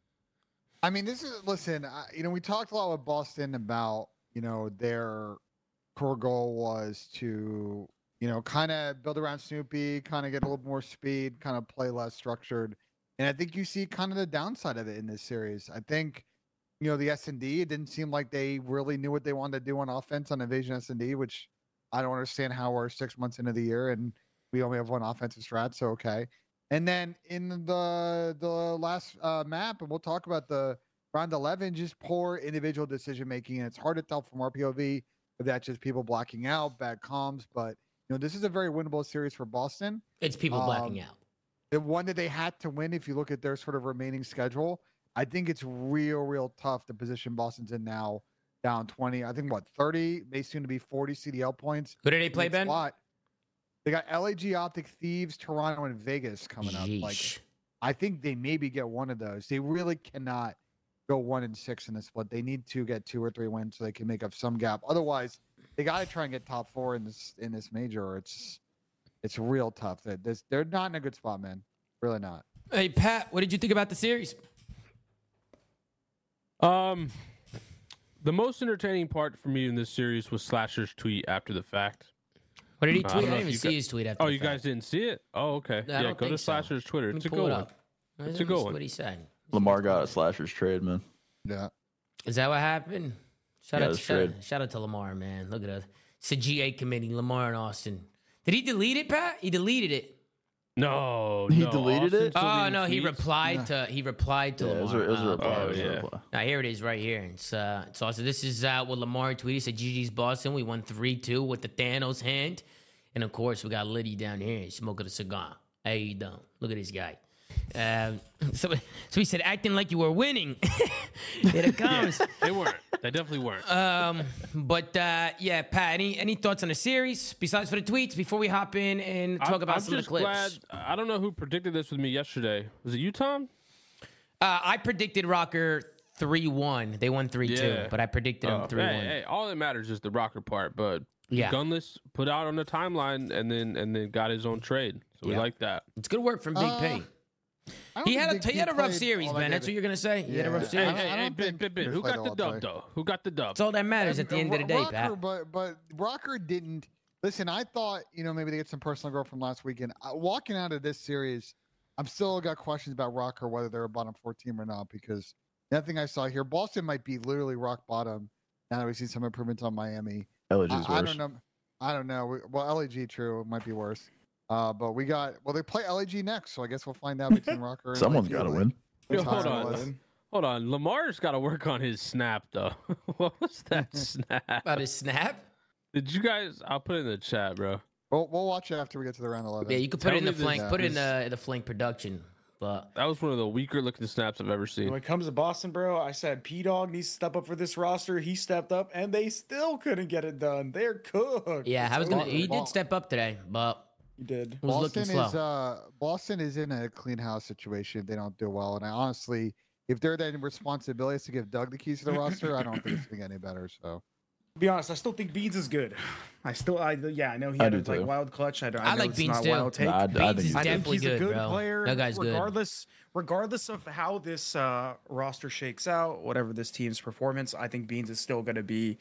I mean, we talked a lot with Boston about their core goal was to kind of build around Snoopy, kind of get a little more speed, kind of play less structured. And I think you see kind of the downside of it in this series. I think, the S&D, it didn't seem like they really knew what they wanted to do on offense on Invasion S&D, which I don't understand how we're 6 months into the year and we only have one offensive strat, so okay. And then in the last map, and we'll talk about the round 11, just poor individual decision-making. And it's hard to tell from our POV if that's just people blacking out, bad comms, but this is a very winnable series for Boston. It's people blacking out. The one that they had to win, if you look at their sort of remaining schedule, I think it's real tough to position Boston's in now down 20. I think 30, may soon to be 40 CDL points. Who did they play, Ben? They got LAG, Optic, Thieves, Toronto, and Vegas coming up. Like, I think they maybe get one of those. They really cannot go 1-6 in this split. They need to get 2 or 3 wins so they can make up some gap. Otherwise, they got to try and get top 4 in this major. Or it's it's real tough. They're not in a good spot, man. Really not. Hey, Pat, what did you think about the series? The most entertaining part for me in this series was Slasher's tweet after the fact. What did he tweet? I didn't even see his tweet after. Oh, you guys didn't see it? Oh, okay. No, yeah, go to Slasher's Twitter. It's a good one. It's a good one. What he said. Lamar got a Slasher's trade, man. Yeah. Is that what happened? Shout trade. out to Lamar, man. Look at us. It's a GA committee, Lamar and Austin. Did he delete it, Pat? He deleted it. No, He deleted it? Oh no, he replied to Lamar. It was a reply. Oh, yeah. Now here it is right here. It's awesome. This is what Lamar tweeted. He said, GG's Boston. We won 3-2 with the Thanos hand. And of course, we got Liddy down here smoking a cigar. Hey, you don't. Look at this guy. So he said, acting like you were winning. Here it comes. They weren't. They definitely weren't. But yeah, Pat, any thoughts on the series besides for the tweets before we hop in and talk about some of the clips? Glad, I don't know who predicted this with me yesterday. Was it you, Tom? I predicted Rocker 3-1. They won 3-2, but I predicted them 3-1. Hey, all that matters is the Rocker part, but yeah. Gunless put out on the timeline and then got his own trade. So we like that. It's good work from Big P. He had a rough series, man. That's what you're gonna say. He had a rough series. Hey, who got the dub though? Who got the dub? That's all that matters at the end of the day, Pat. But Rocker didn't listen. I thought maybe they get some personal growth from last weekend. Walking out of this series, I'm still got questions about Rocker whether they're a bottom 4 team or not because nothing I saw here. Boston might be literally rock bottom. Now that we've seen some improvements on Miami. LAG's worse. I don't know. LAG true might be worse. But they play LAG next, so I guess we'll find out between Rocker and Someone's got to win. Yo, hold on. Lamar's got to work on his snap, though. What was that snap? About his snap? Did you guys? I'll put it in the chat, bro. We'll watch it after we get to the round 11. Yeah, you could put it in the flank. Put it in the flank production. But that was one of the weaker looking snaps I've ever seen. When it comes to Boston, bro, I said P-Dog needs to step up for this roster. He stepped up, and they still couldn't get it done. They're cooked. Yeah, he did step up today, but he did. Boston is in a clean house situation. They don't do well, and I honestly, if their responsibility is to give Doug the keys to the roster, I don't think it's going to get any better. So. To be honest, I still think Beans is good. I know he had a wild clutch. I like Beans too. Wild take. Beans is definitely he's a good bro. player. That guy's regardless of how this roster shakes out, whatever this team's performance, I think Beans is still going to be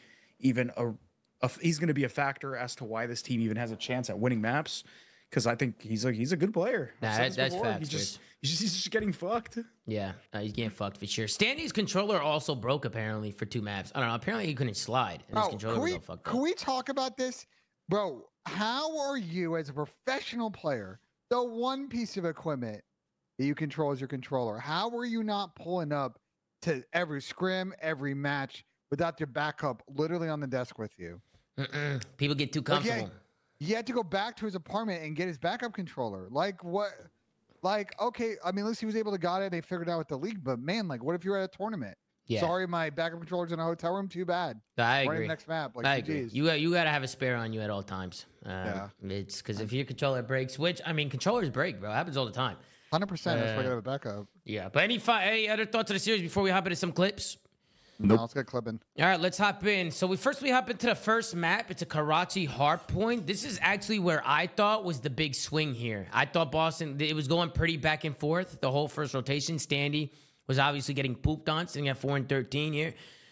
he's going to be a factor as to why this team even has a chance at winning maps. Because I think he's a good player. Nah, that's facts. He's just getting fucked. Yeah, he's getting fucked for sure. Stanley's controller also broke apparently for 2 maps. I don't know. Apparently he couldn't slide. And his controller was all fucked up. Can we talk about this, bro? How are you as a professional player, the one piece of equipment that you control is your controller? How are you not pulling up to every scrim, every match without your backup literally on the desk with you? People get too comfortable. Okay. He had to go back to his apartment and get his backup controller. Like what? Like, okay, I mean, at least he was able to got it. They figured it out with the league. But man, like, what if you're at a tournament? Yeah. Sorry, my backup controller's in a hotel room. Too bad. I agree. The next map. Like, I agree. You got to have a spare on you at all times. Yeah. It's because if your controller breaks, which I mean, controllers break, bro. It happens all the time. 100%. That's why I gotta have a backup. Yeah. But any other thoughts on the series before we hop into some clips? Nope. No, let's get clipping. All right, let's hop in. So we hop into the first map. It's a Karachi Hardpoint. This is actually where I thought was the big swing here. I thought Boston, it was going pretty back and forth the whole first rotation. Standy was obviously getting pooped on, sitting at 4-13 here.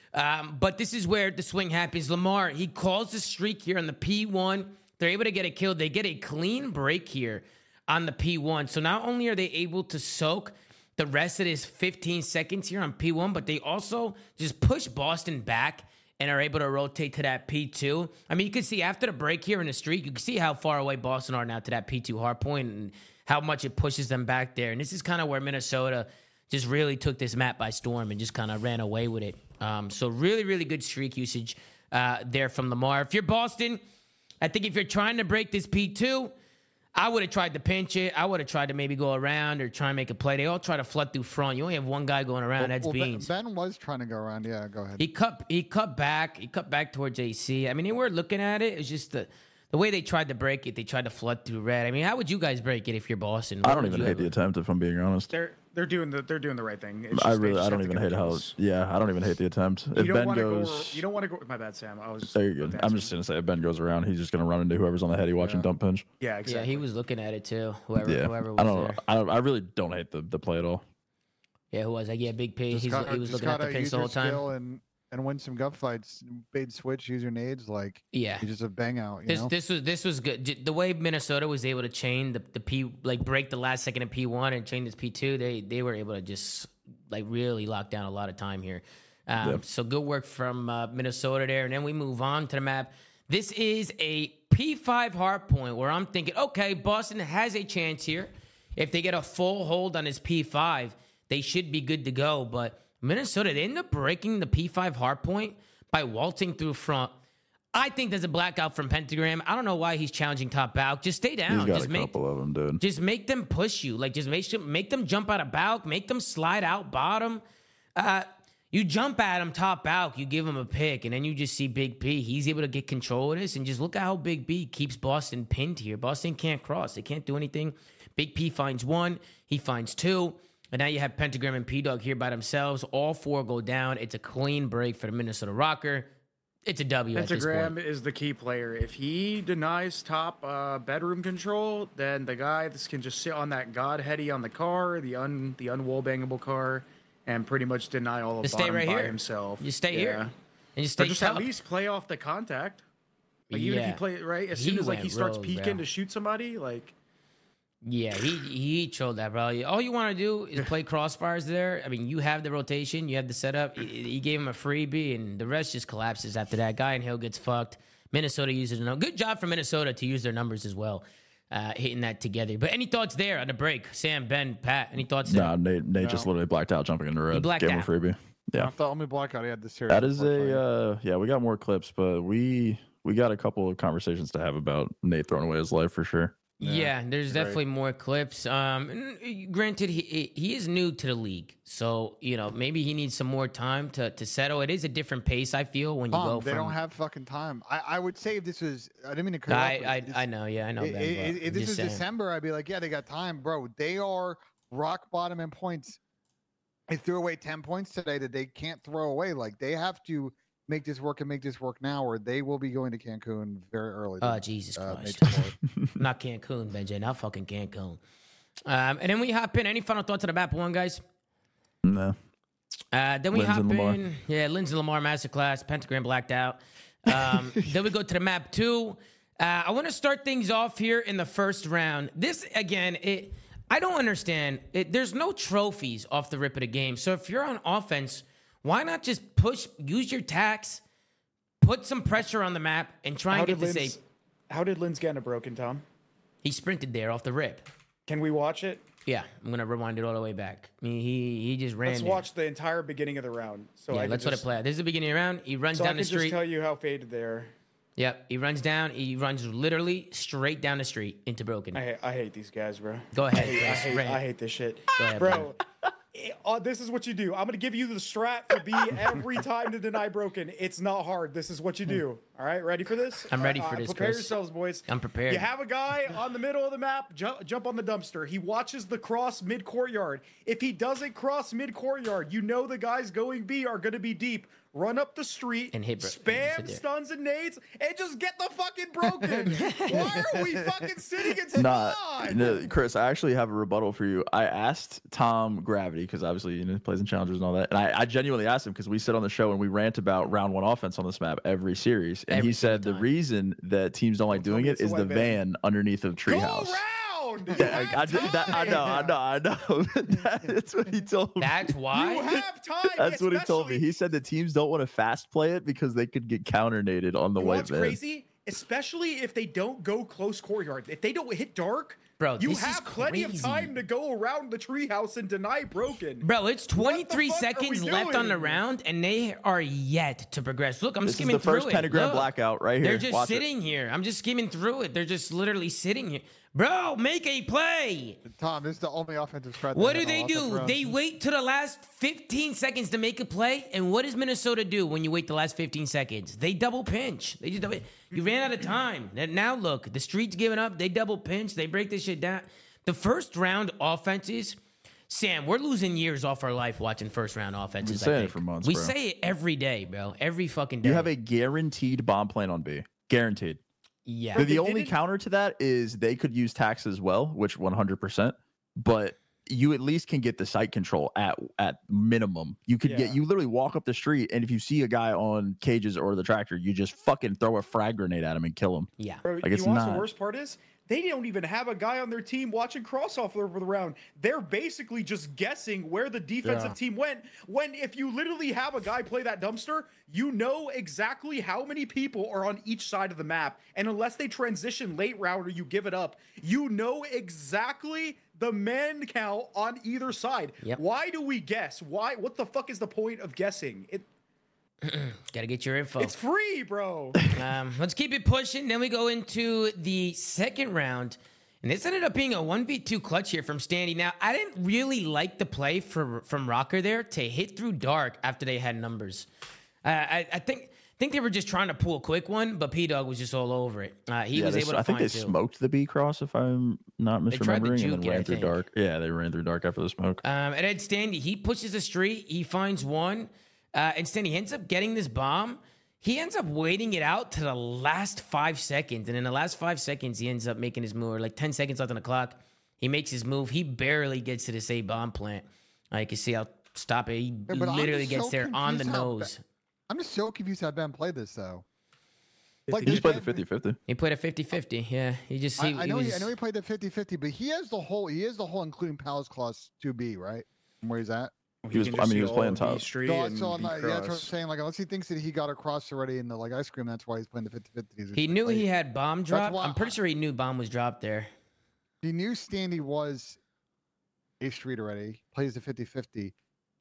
But this is where the swing happens. Lamar, he calls the streak here on the P1. They're able to get a kill. They get a clean break here on the P1. So not only are they able to soak the rest of this 15 seconds here on P1, but they also just push Boston back and are able to rotate to that P2. I mean, you can see after the break here in the streak, you can see how far away Boston are now to that P2 hardpoint and how much it pushes them back there. And this is kind of where Minnesota just really took this map by storm and just kind of ran away with it. So really, really good streak usage there from Lamar. If you're Boston, I think if you're trying to break this P2, I would have tried to pinch it. I would have tried to maybe go around or try and make a play. They all try to flood through front. You only have one guy going around. That's Beans. Ben was trying to go around. Yeah, go ahead. He cut back. He cut back towards AC. I mean, they were looking at it. It's just the way they tried to break it. They tried to flood through red. I mean, how would you guys break it if you're Boston? I don't even hate the attempt, if I'm being honest. they're doing the right thing. I don't even hate how. Yeah, I don't even hate the attempt. If Ben goes, you don't want to go. My bad, Sam. I was. There you go. I'm just gonna say if Ben goes around, he's just gonna run into whoever's on the heady watching dump pinch. Yeah, exactly. Yeah, he was looking at it too. Whoever was there. I really don't hate the play at all. Yeah, who was like, yeah, Big P. He was looking at the pinch the whole time. And win some gunfights, bait switch, use your nades, like yeah, just a bang out. This was good. The way Minnesota was able to chain the P, like break the last second of P1 and chain this P2, they were able to just like really lock down a lot of time here. So good work from Minnesota there. And then we move on to the map. This is a P5 hard point where I'm thinking, okay, Boston has a chance here. If they get a full hold on his P5, they should be good to go. But Minnesota, they end up breaking the P5 hardpoint by waltzing through front. I think there's a blackout from Pentagram. I don't know why he's challenging top Balk. Just stay down. He's got a couple of them, dude. Just make them push you. Like, just make them jump out of Balk. Make them slide out bottom. You jump at him top Balk. You give him a pick, and then you just see Big P. He's able to get control of this, and just look at how Big P keeps Boston pinned here. Boston can't cross. They can't do anything. Big P finds one. He finds two. And now you have Pentagram and P-Dog here by themselves. All four go down. It's a clean break for the Minnesota Rocker. It's a W at this point. Pentagram is the key player. If he denies top bedroom control, then the guy can just sit on that Godheady on the car, the unwallbangable car, and pretty much deny all of bottom by himself. You stay here. And you stay just at least play off the contact. Like even if you play it right, as soon as he starts peeking to shoot somebody, like. Yeah, he trolled that, bro. All you want to do is play crossfires there. I mean, you have the rotation, you have the setup. He gave him a freebie, and the rest just collapses after that. Guy in Hill gets fucked. Minnesota uses it. Good job for Minnesota to use their numbers as well, hitting that together. But any thoughts there on the break? Sam, Ben, Pat, any thoughts there? Nah, Nate just literally blacked out jumping into red. He blacked Gave him out. a freebie. Yeah. Not the only blackout he had this series. That is we got more clips, but we got a couple of conversations to have about Nate throwing away his life for sure. Yeah, there's definitely more clips. Granted, he is new to the league, so maybe he needs some more time to settle. It is a different pace, I feel, when you go from. They don't have fucking time. I would say if this was, I didn't mean to cut. I know, yeah, I know. If this was December, I'd be like, yeah, they got time, bro. They are rock bottom in points. They threw away 10 points today that they can't throw away. Like they have to make this work and make this work now, or they will be going to Cancun very early. Oh, Jesus Christ. Not Cancun, Benji. Not fucking Cancun. And then we hop in. Any final thoughts on the map one, guys? No. Then we hop in. Yeah, Lindsay Lamar Masterclass. Pentagram blacked out. Then we go to the map 2. I want to start things off here in the first round. This, again, I don't understand. There's no trophies off the rip of the game. So if you're on offense, why not just use your tax, put some pressure on the map, and try and get the save? How did Linz get in a broken, Tom? He sprinted there off the rip. Can we watch it? Yeah, I'm going to rewind it all the way back. I mean, he just ran. Let's watch the entire beginning of the round. So yeah, let's let it play out. This is the beginning of the round. He runs down the street. I can just tell you how faded they are. Yep, he runs down. He runs literally straight down the street into broken. I hate these guys, bro. Go ahead. I hate this shit. Go ahead, bro. This is what you do. I'm going to give you the strat for B every time to deny broken. It's not hard. This is what you do. All right, ready for this? I'm ready for this, Prepare Chris. yourselves, boys. I'm prepared. You have a guy on the middle of the map, jump on the dumpster. He watches the cross mid-courtyard. If he doesn't cross mid-courtyard, you know the guys going B are going to be deep. Run up the street, and hit spam stuns and nades, and just get the fucking broken. Why are we fucking sitting in squad? No, Chris, I actually have a rebuttal for you. I asked Tom Gravity, because obviously he plays in challengers and all that, and I genuinely asked him, because we sit on the show and we rant about round 1 offense on this map every series, and he said the reason that teams don't like doing it is the van underneath of treehouse. Yeah, I know. That's what he told me. That's why? You have time. That's what he told me. He said the teams don't want to fast play it because they could get counter-naded on the white van. What's crazy? Especially if they don't go close courtyard. If they don't hit dark, bro, you have plenty of time to go around the treehouse and deny broken. Bro, it's 23 seconds left on the round, and they are yet to progress. Look, I'm skimming through it. This is the first Pentagram blackout right here. They're just sitting here. I'm just skimming through it. They're just literally sitting here. Bro, make a play. Tom, this is the only offensive threat. What do? They wait to the last 15 seconds to make a play. And what does Minnesota do when you wait the last 15 seconds? They double pinch. They just double. You ran out of time. Now look, the street's giving up. They double pinch. They break this shit down. The first round offenses Sam, we're losing years off our life watching first round offenses. We've been saying it for months, we bro. say it every day, bro. Every fucking day. You have a guaranteed bomb plant on B. Guaranteed. yeah. The only counter to that is they could use tax as well, which 100%. But you at least can get the site control at minimum. You could you literally walk up the street, and if you see a guy on cages or the tractor, you just fucking throw a frag grenade at him and kill him. Yeah. Bro, Like, it's you know not- the worst part is? They don't even have a guy on their team watching cross off over the round. They're basically just guessing where the defensive team went. When if you literally have a guy play that dumpster, you know exactly how many people are on each side of the map. And unless they transition late round or you give it up, you know exactly the man count on either side. Yep. Why do we guess? Why? What the fuck is the point of guessing? Gotta get your info. It's free, bro. Let's keep it pushing. Then we go into the second round. And this ended up being a 1v2 clutch here from Standy. Now, I didn't really like the play from Rocker there to hit through dark after they had numbers. I think they were just trying to pull a quick one, but P-Dog was just all over it. He was able to I think they find two. smoked the B cross, if I'm not tried to misremembering, juke and it, then I ran through think. dark. Yeah, they ran through dark after the smoke. And then Standy, he pushes the street. He finds one. And Standy ends up getting this bomb. He ends up waiting it out to the last 5 seconds. And in the last 5 seconds, he ends up making his move. Or like 10 seconds left on the clock. He makes his move. He barely gets to the safe bomb plant. You can see I'll stop it. He Yeah, but I'm literally just gets so there on the confused how nose. I'm just so confused how Ben played this though. He just played the 50-50. He played a 50-50. Yeah. He just he, I know he was, I know he played the 50-50, but he has the whole including Palace Clause 2B, right? From where he's at. He was playing top. Street So, and so I'm B not, yeah, that's what I'm cross. saying. Like, unless he thinks that he got across already in the like ice cream, that's why he's playing the 50-50. he knew he had bomb drop. why I'm pretty sure he knew bomb was dropped there. He knew Standy was a street already. Plays the 50-50.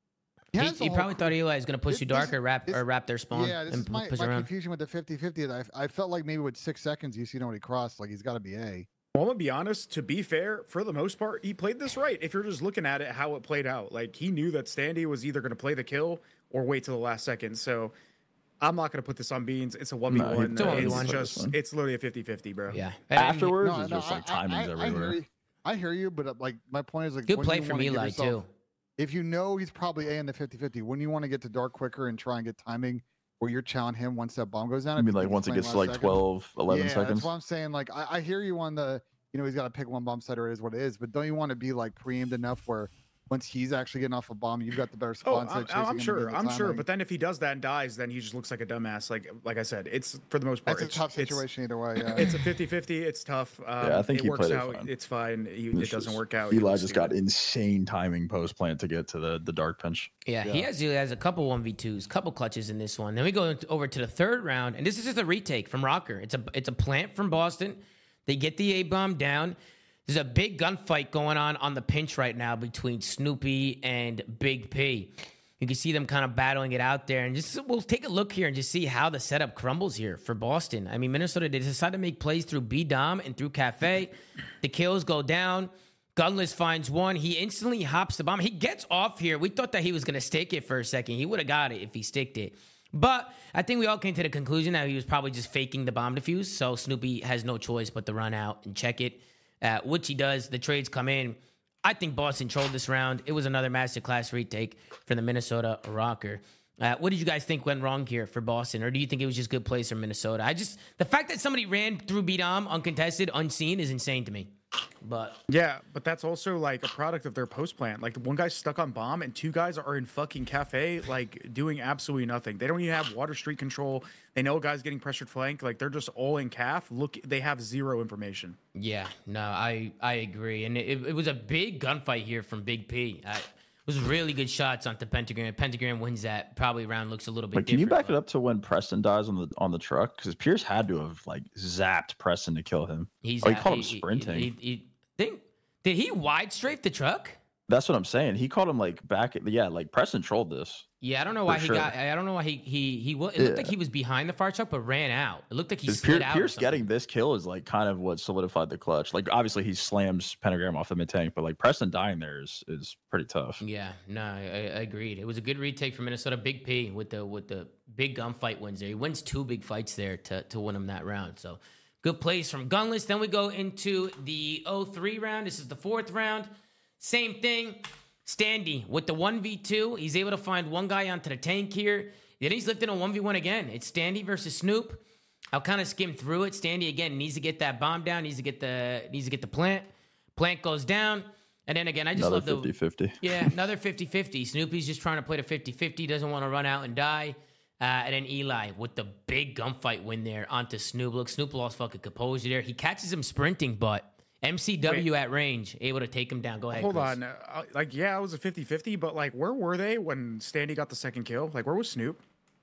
He probably thought Eli was going to push you dark or wrap their spawn Yeah, this and is my push around. confusion with the 50-50. I felt like maybe with 6 seconds, you see nobody cross. Like, he's got to be A. Well, I'm gonna be honest. To be fair, for the most part, he played this right. If you're just looking at it, how it played out, like he knew that Standy was either gonna play the kill or wait till the last second. So I'm not gonna put this on Beans. It's a 1v1. It's a 1v1. It's literally a 50-50, bro. Yeah. Afterwards, No, it's no, just like timings everywhere. I hear you, but like my point is like Good when play you from wanna give Eli yourself- too. If you know he's probably A in the 50-50, when you want to get to dark quicker and try and get timing where you're challenging him once that bomb goes down. I mean, if like he's once it playing gets to last like second. 12, 11 yeah, seconds. that's what I'm saying. Like I hear you on the, he's got to pick one bomb site or it is what it is, but don't you want to be like preaimed enough where once he's actually getting off a bomb, you've got the better Oh, spot. instead of I'm chasing him sure. and I'm getting the sure. timing. But then if he does that and dies, then he just looks like a dumbass. Like I said, it's for the most part. That's a tough situation either way. Yeah. It's a 50-50. It's tough. I think it he works played it out. fine. It's fine. It It's doesn't just- work out. you Eli lose just to got it. insane timing post plant to get to the dark pinch. Yeah, he has a couple 1v2s, couple clutches in this one. Then we go over to the third round, and this is just a retake from Rocker. It's a plant from Boston. They get the A bomb down. There's a big gunfight going on the pinch right now between Snoopy and Big P. You can see them kind of battling it out there, and we'll take a look here and just see how the setup crumbles here for Boston. I mean, Minnesota, they decide to make plays through B-Dom and through Cafe. The kills go down. Gunless finds one. He instantly hops the bomb. He gets off here. We thought that he was going to stick it for a second. He would have got it if he sticked it. But I think we all came to the conclusion that he was probably just faking the bomb defuse, so Snoopy has no choice but to run out and check it, which he does. The trades come in. I think Boston trolled this round. It was another masterclass retake for the Minnesota Rocker. What did you guys think went wrong here for Boston? Or do you think it was just good plays from Minnesota? The fact that somebody ran through B-Dom uncontested, unseen is insane to me. But yeah, but that's also like a product of their post plant. Like the one guy's stuck on bomb and two guys are in fucking Cafe, like doing absolutely nothing. They don't even have water street control. They know a guy's getting pressured flank. Like they're just all in calf. Look, they have zero information. yeah, no, I agree. And it was a big gunfight here from Big P. It was really good shots onto Pentagram. Pentagram wins that. Probably round looks a little bit But can you different. back it up to when Preston dies on the truck? Because Pierce had to have like zapped Preston to kill him. He called him sprinting. Did he wide strafe the truck? That's what I'm saying. He called him like back. Yeah, like Preston trolled this. Yeah, I don't know why For sure. I don't know why he it looked like he was behind the fire truck but ran out. It looked like he slid out. Pierce getting this kill is like kind of what solidified the clutch. Like obviously he slams Pentagram off the mid tank, but like Preston dying there is pretty tough. Yeah, no, I agreed. It was a good retake for Minnesota. Big P with the big gunfight wins there. He wins 2 big fights there to win him that round. So good plays from Gunless. Then we go into the 0-3 round. This is the 4th round. Same thing. Standy with the 1v2. He's able to find one guy onto the tank here. Then he's lifting a 1v1 again. It's Standy versus Snoop. I'll kind of skim through it. Standy again needs to get that bomb down. Needs to get the plant. Plant goes down. And then again, I just another love the 50-50. Yeah, another 50-50. Snoopy's just trying to play the 50-50. Doesn't want to run out and die. And then Eli with the big gunfight win there onto Snoop. Look, Snoop lost fucking composure there. He catches him sprinting, but MCW at range, able to take him down. Go ahead, Hold Chris. on. It was a 50-50, but like, where were they when Standy got the second kill? Like, where was Snoop?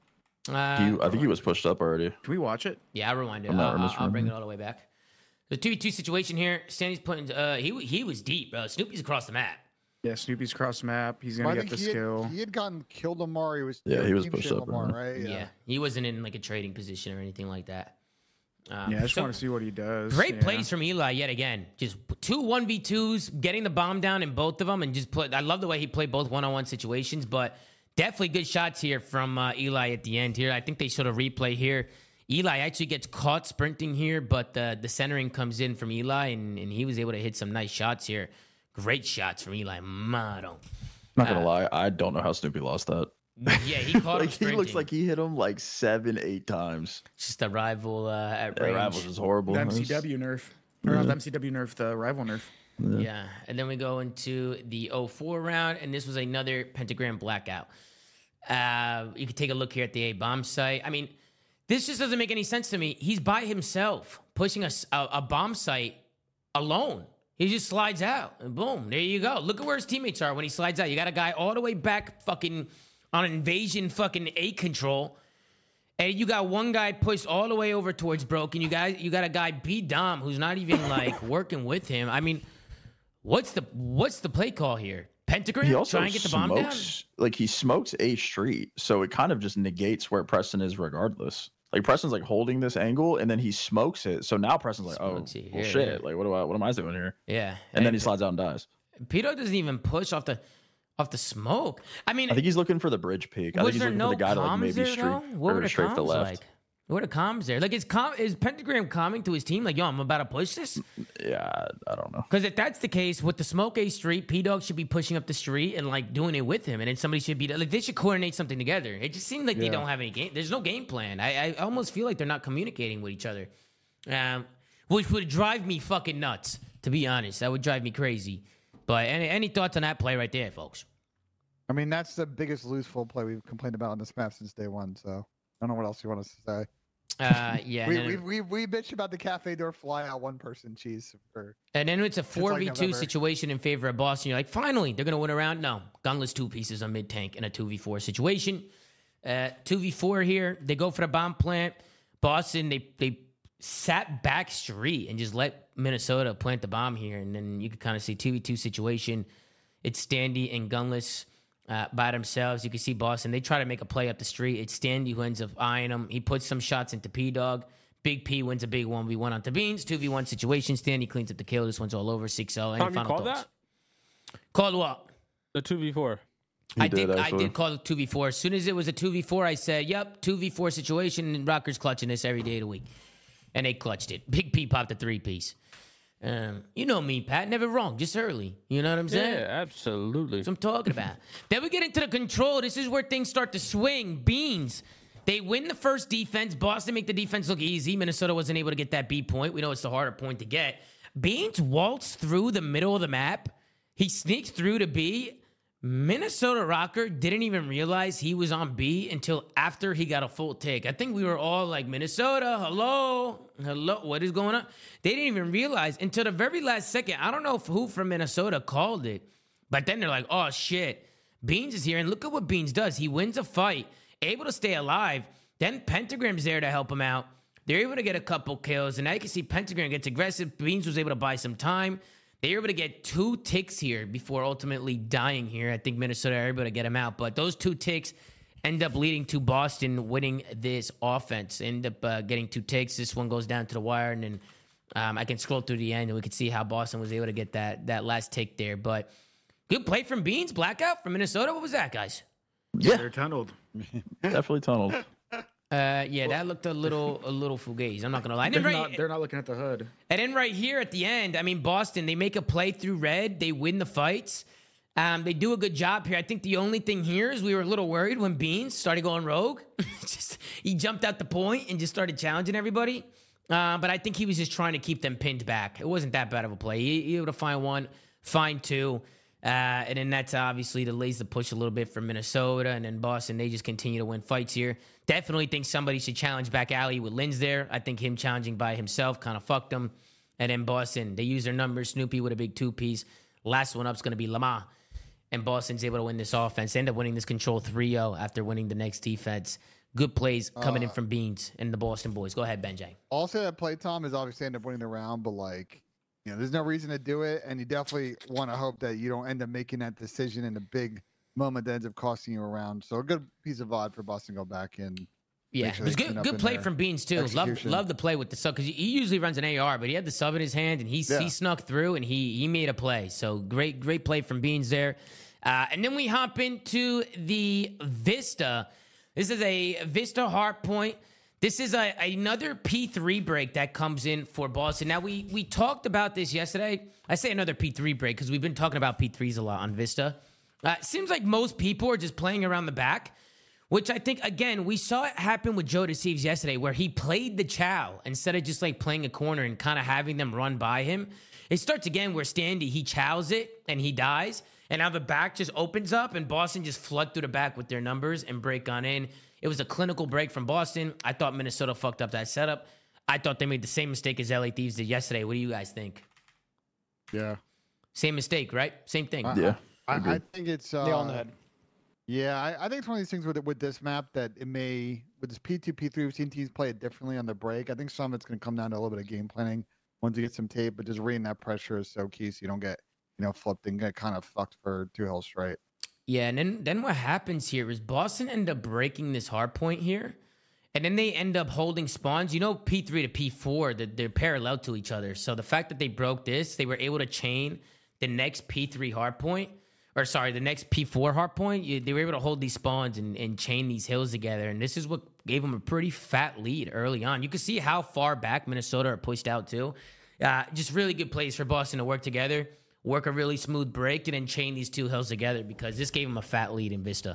I think he was pushed up already. Can we watch it? Yeah, I'll rewind it. I'll bring it all the way back. The 2v2 situation here. Standy's putting. He was deep, bro. Snoopy's across the map. Yeah, Snoopy's cross map. He's gonna get the skill. He had gotten killed Lamar. He was pushed up, Lamar, right? Yeah, he wasn't in like a trading position or anything like that. I just want to see what he does. Great plays from Eli yet again. Just 2 1v2s, getting the bomb down in both of them, and just I love the way he played both one-on-one situations, but definitely good shots here from Eli at the end here. I think they should have replay here. Eli actually gets caught sprinting here, but the centering comes in from Eli, and he was able to hit some nice shots here. Great shots from Eli Motto. Not gonna lie, I don't know how Snoopy lost that. Yeah, he caught him He sprinting. looks like he hit him like 7-8 times. It's just a rival at range. Rivals is horrible. The MCW nerf. Or not the MCW nerf, the rival nerf. Yeah, and then we go into the 04 round, and this was another pentagram blackout. You can take a look here at the A bomb site. I mean, this just doesn't make any sense to me. He's by himself, pushing a bomb site alone. He just slides out, and boom, there you go. Look at where his teammates are when he slides out. You got a guy all the way back fucking on invasion fucking A control, and you got one guy pushed all the way over towards Broken. You got a guy B Dom who's not even like working with him. I mean, what's the play call here? Pentagram He also try and get the bomb down. Like he smokes A street, so it kind of just negates where Preston is regardless. Like Preston's like holding this angle, and then he smokes it. So now Preston's like, oh well, shit! Like what am I doing here? Yeah, and then he slides out and dies. P-Dog doesn't even push off the smoke. I mean, I think he's looking for the bridge peak. I think he's looking for the guy to like maybe straight the left. Like? What are comms there? Like, is Pentagram calming to his team? Like, yo, I'm about to push this? Yeah, I don't know. Because if that's the case, with the smoke A street, P-Dog should be pushing up the street and, like, doing it with him. And then somebody should be, like, they should coordinate something together. It just seems like they don't have any game. There's no game plan. I almost feel like they're not communicating with each other. Which would drive me fucking nuts, to be honest. That would drive me crazy. But any thoughts on that play right there, folks? I mean, that's the biggest lose full play we've complained about on this map since day one. So I don't know what else you want us to say. Yeah, we bitch about the cafe door fly out one person cheese for. And then it's a 4v2 situation in favor of Boston. You're like, finally, they're gonna win a round. No, gunless 2 pieces on mid tank in a 2v4 situation. 2v4 here. They go for the bomb plant. Boston, they sat back street and just let Minnesota plant the bomb here. And then you can kind of see 2v2 situation. It's Standy and Gunless by themselves. You can see Boston. They try to make a play up the street. It's Standy who ends up eyeing them. He puts some shots into P-Dog. Big P wins a big 1v1 onto Beans. 2v1 situation. Standy cleans up the kill. This one's all over. 6-0. Any final thoughts? Called what? The 2v4. I did call it 2v4. As soon as it was a 2v4, I said, yep, 2v4 situation, and Rockers clutching this every day of the week. And they clutched it. Big P popped a 3-piece. You know me, Pat. Never wrong, just early. You know what I'm saying? Yeah, absolutely. That's what I'm talking about. Then we get into the control. This is where things start to swing. Beans. They win the first defense. Boston make the defense look easy. Minnesota wasn't able to get that B point. We know it's the harder point to get. Beans waltzed through the middle of the map. He sneaks through to B. Minnesota Rocker didn't even realize he was on B until after he got a full take. I think we were all like, Minnesota, hello, what is going on? They didn't even realize until the very last second. I don't know who from Minnesota called it, but then they're like, oh shit, Beans is here. And look at what Beans does. He wins a fight, able to stay alive. Then Pentagram's there to help him out. They're able to get a couple kills, and now you can see Pentagram gets aggressive. Beans was able to buy some time. They were able to get 2 ticks here before ultimately dying here. I think Minnesota are able to get him out. But those 2 ticks end up leading to Boston winning this offense. End up getting 2 ticks. This one goes down to the wire. And then I can scroll through the end, and we can see how Boston was able to get that last tick there. But good play from Beans. Blackout from Minnesota. What was that, guys? Yeah. They're tunneled. Definitely tunneled. Yeah, that looked a little fugazi. I'm not gonna lie. They're not looking at the hood. And then right here at the end, I mean, Boston, they make a play through red. They win the fights. They do a good job here. I think the only thing here is we were a little worried when Beans started going rogue. He jumped out the point and just started challenging everybody. But I think he was just trying to keep them pinned back. It wasn't that bad of a play. He able to find one, find two. And then that's obviously delays the push a little bit for Minnesota. And then Boston, they just continue to win fights here. Definitely think somebody should challenge back alley with Linz there. I think him challenging by himself kind of fucked him. And then Boston, they use their numbers. Snoopy with a big 2-piece. Last one up is going to be Lamar. And Boston's able to win this offense. They end up winning this control 3-0 after winning the next defense. Good plays coming in from Beans and the Boston boys. Go ahead, Benjay. Also, that play, Tom, is obviously end up winning the round, but like, you know, there's no reason to do it, and you definitely want to hope that you don't end up making that decision in a big moment that ends up costing you a round. So a good piece of odd for Boston to go back and yeah, sure it was good play from Beans too. Love the play with the sub because he usually runs an AR, but he had the sub in his hand and he snuck through and he made a play. So great play from Beans there. And then we hop into the Vista. This is a Vista hard point. This is another P3 break that comes in for Boston. Now, we talked about this yesterday. I say another P3 break because we've been talking about P3s a lot on Vista. It seems like most people are just playing around the back, which I think, again, we saw it happen with Joe Deceives yesterday where he played the chow instead of just like playing a corner and kind of having them run by him. It starts again where Standy, he chows it and he dies. And now the back just opens up and Boston just flood through the back with their numbers and break on in. It was a clinical break from Boston. I thought Minnesota fucked up that setup. I thought they made the same mistake as LA Thieves did yesterday. What do you guys think? Yeah. Same mistake, right? Same thing. Yeah. I think it's Nail on the head. Yeah, I think it's one of these things with this map that it may, with this P2, P3, we've seen teams play it differently on the break. I think some of it's going to come down to a little bit of game planning once you get some tape, but just reading that pressure is so key so you don't get, flipped and get kind of fucked for 2 hills straight. Yeah, and then what happens here is Boston end up breaking this hard point here, and then they end up holding spawns. P3 to P4, they're parallel to each other. So the fact that they broke this, they were able to chain the next P3 hard point, the next P4 hard point. They were able to hold these spawns and chain these hills together, and this is what gave them a pretty fat lead early on. You can see how far back Minnesota are pushed out too. Just really good plays for Boston to work together. Work a really smooth break and then chain these 2 hills together because this gave them a fat lead in Vista.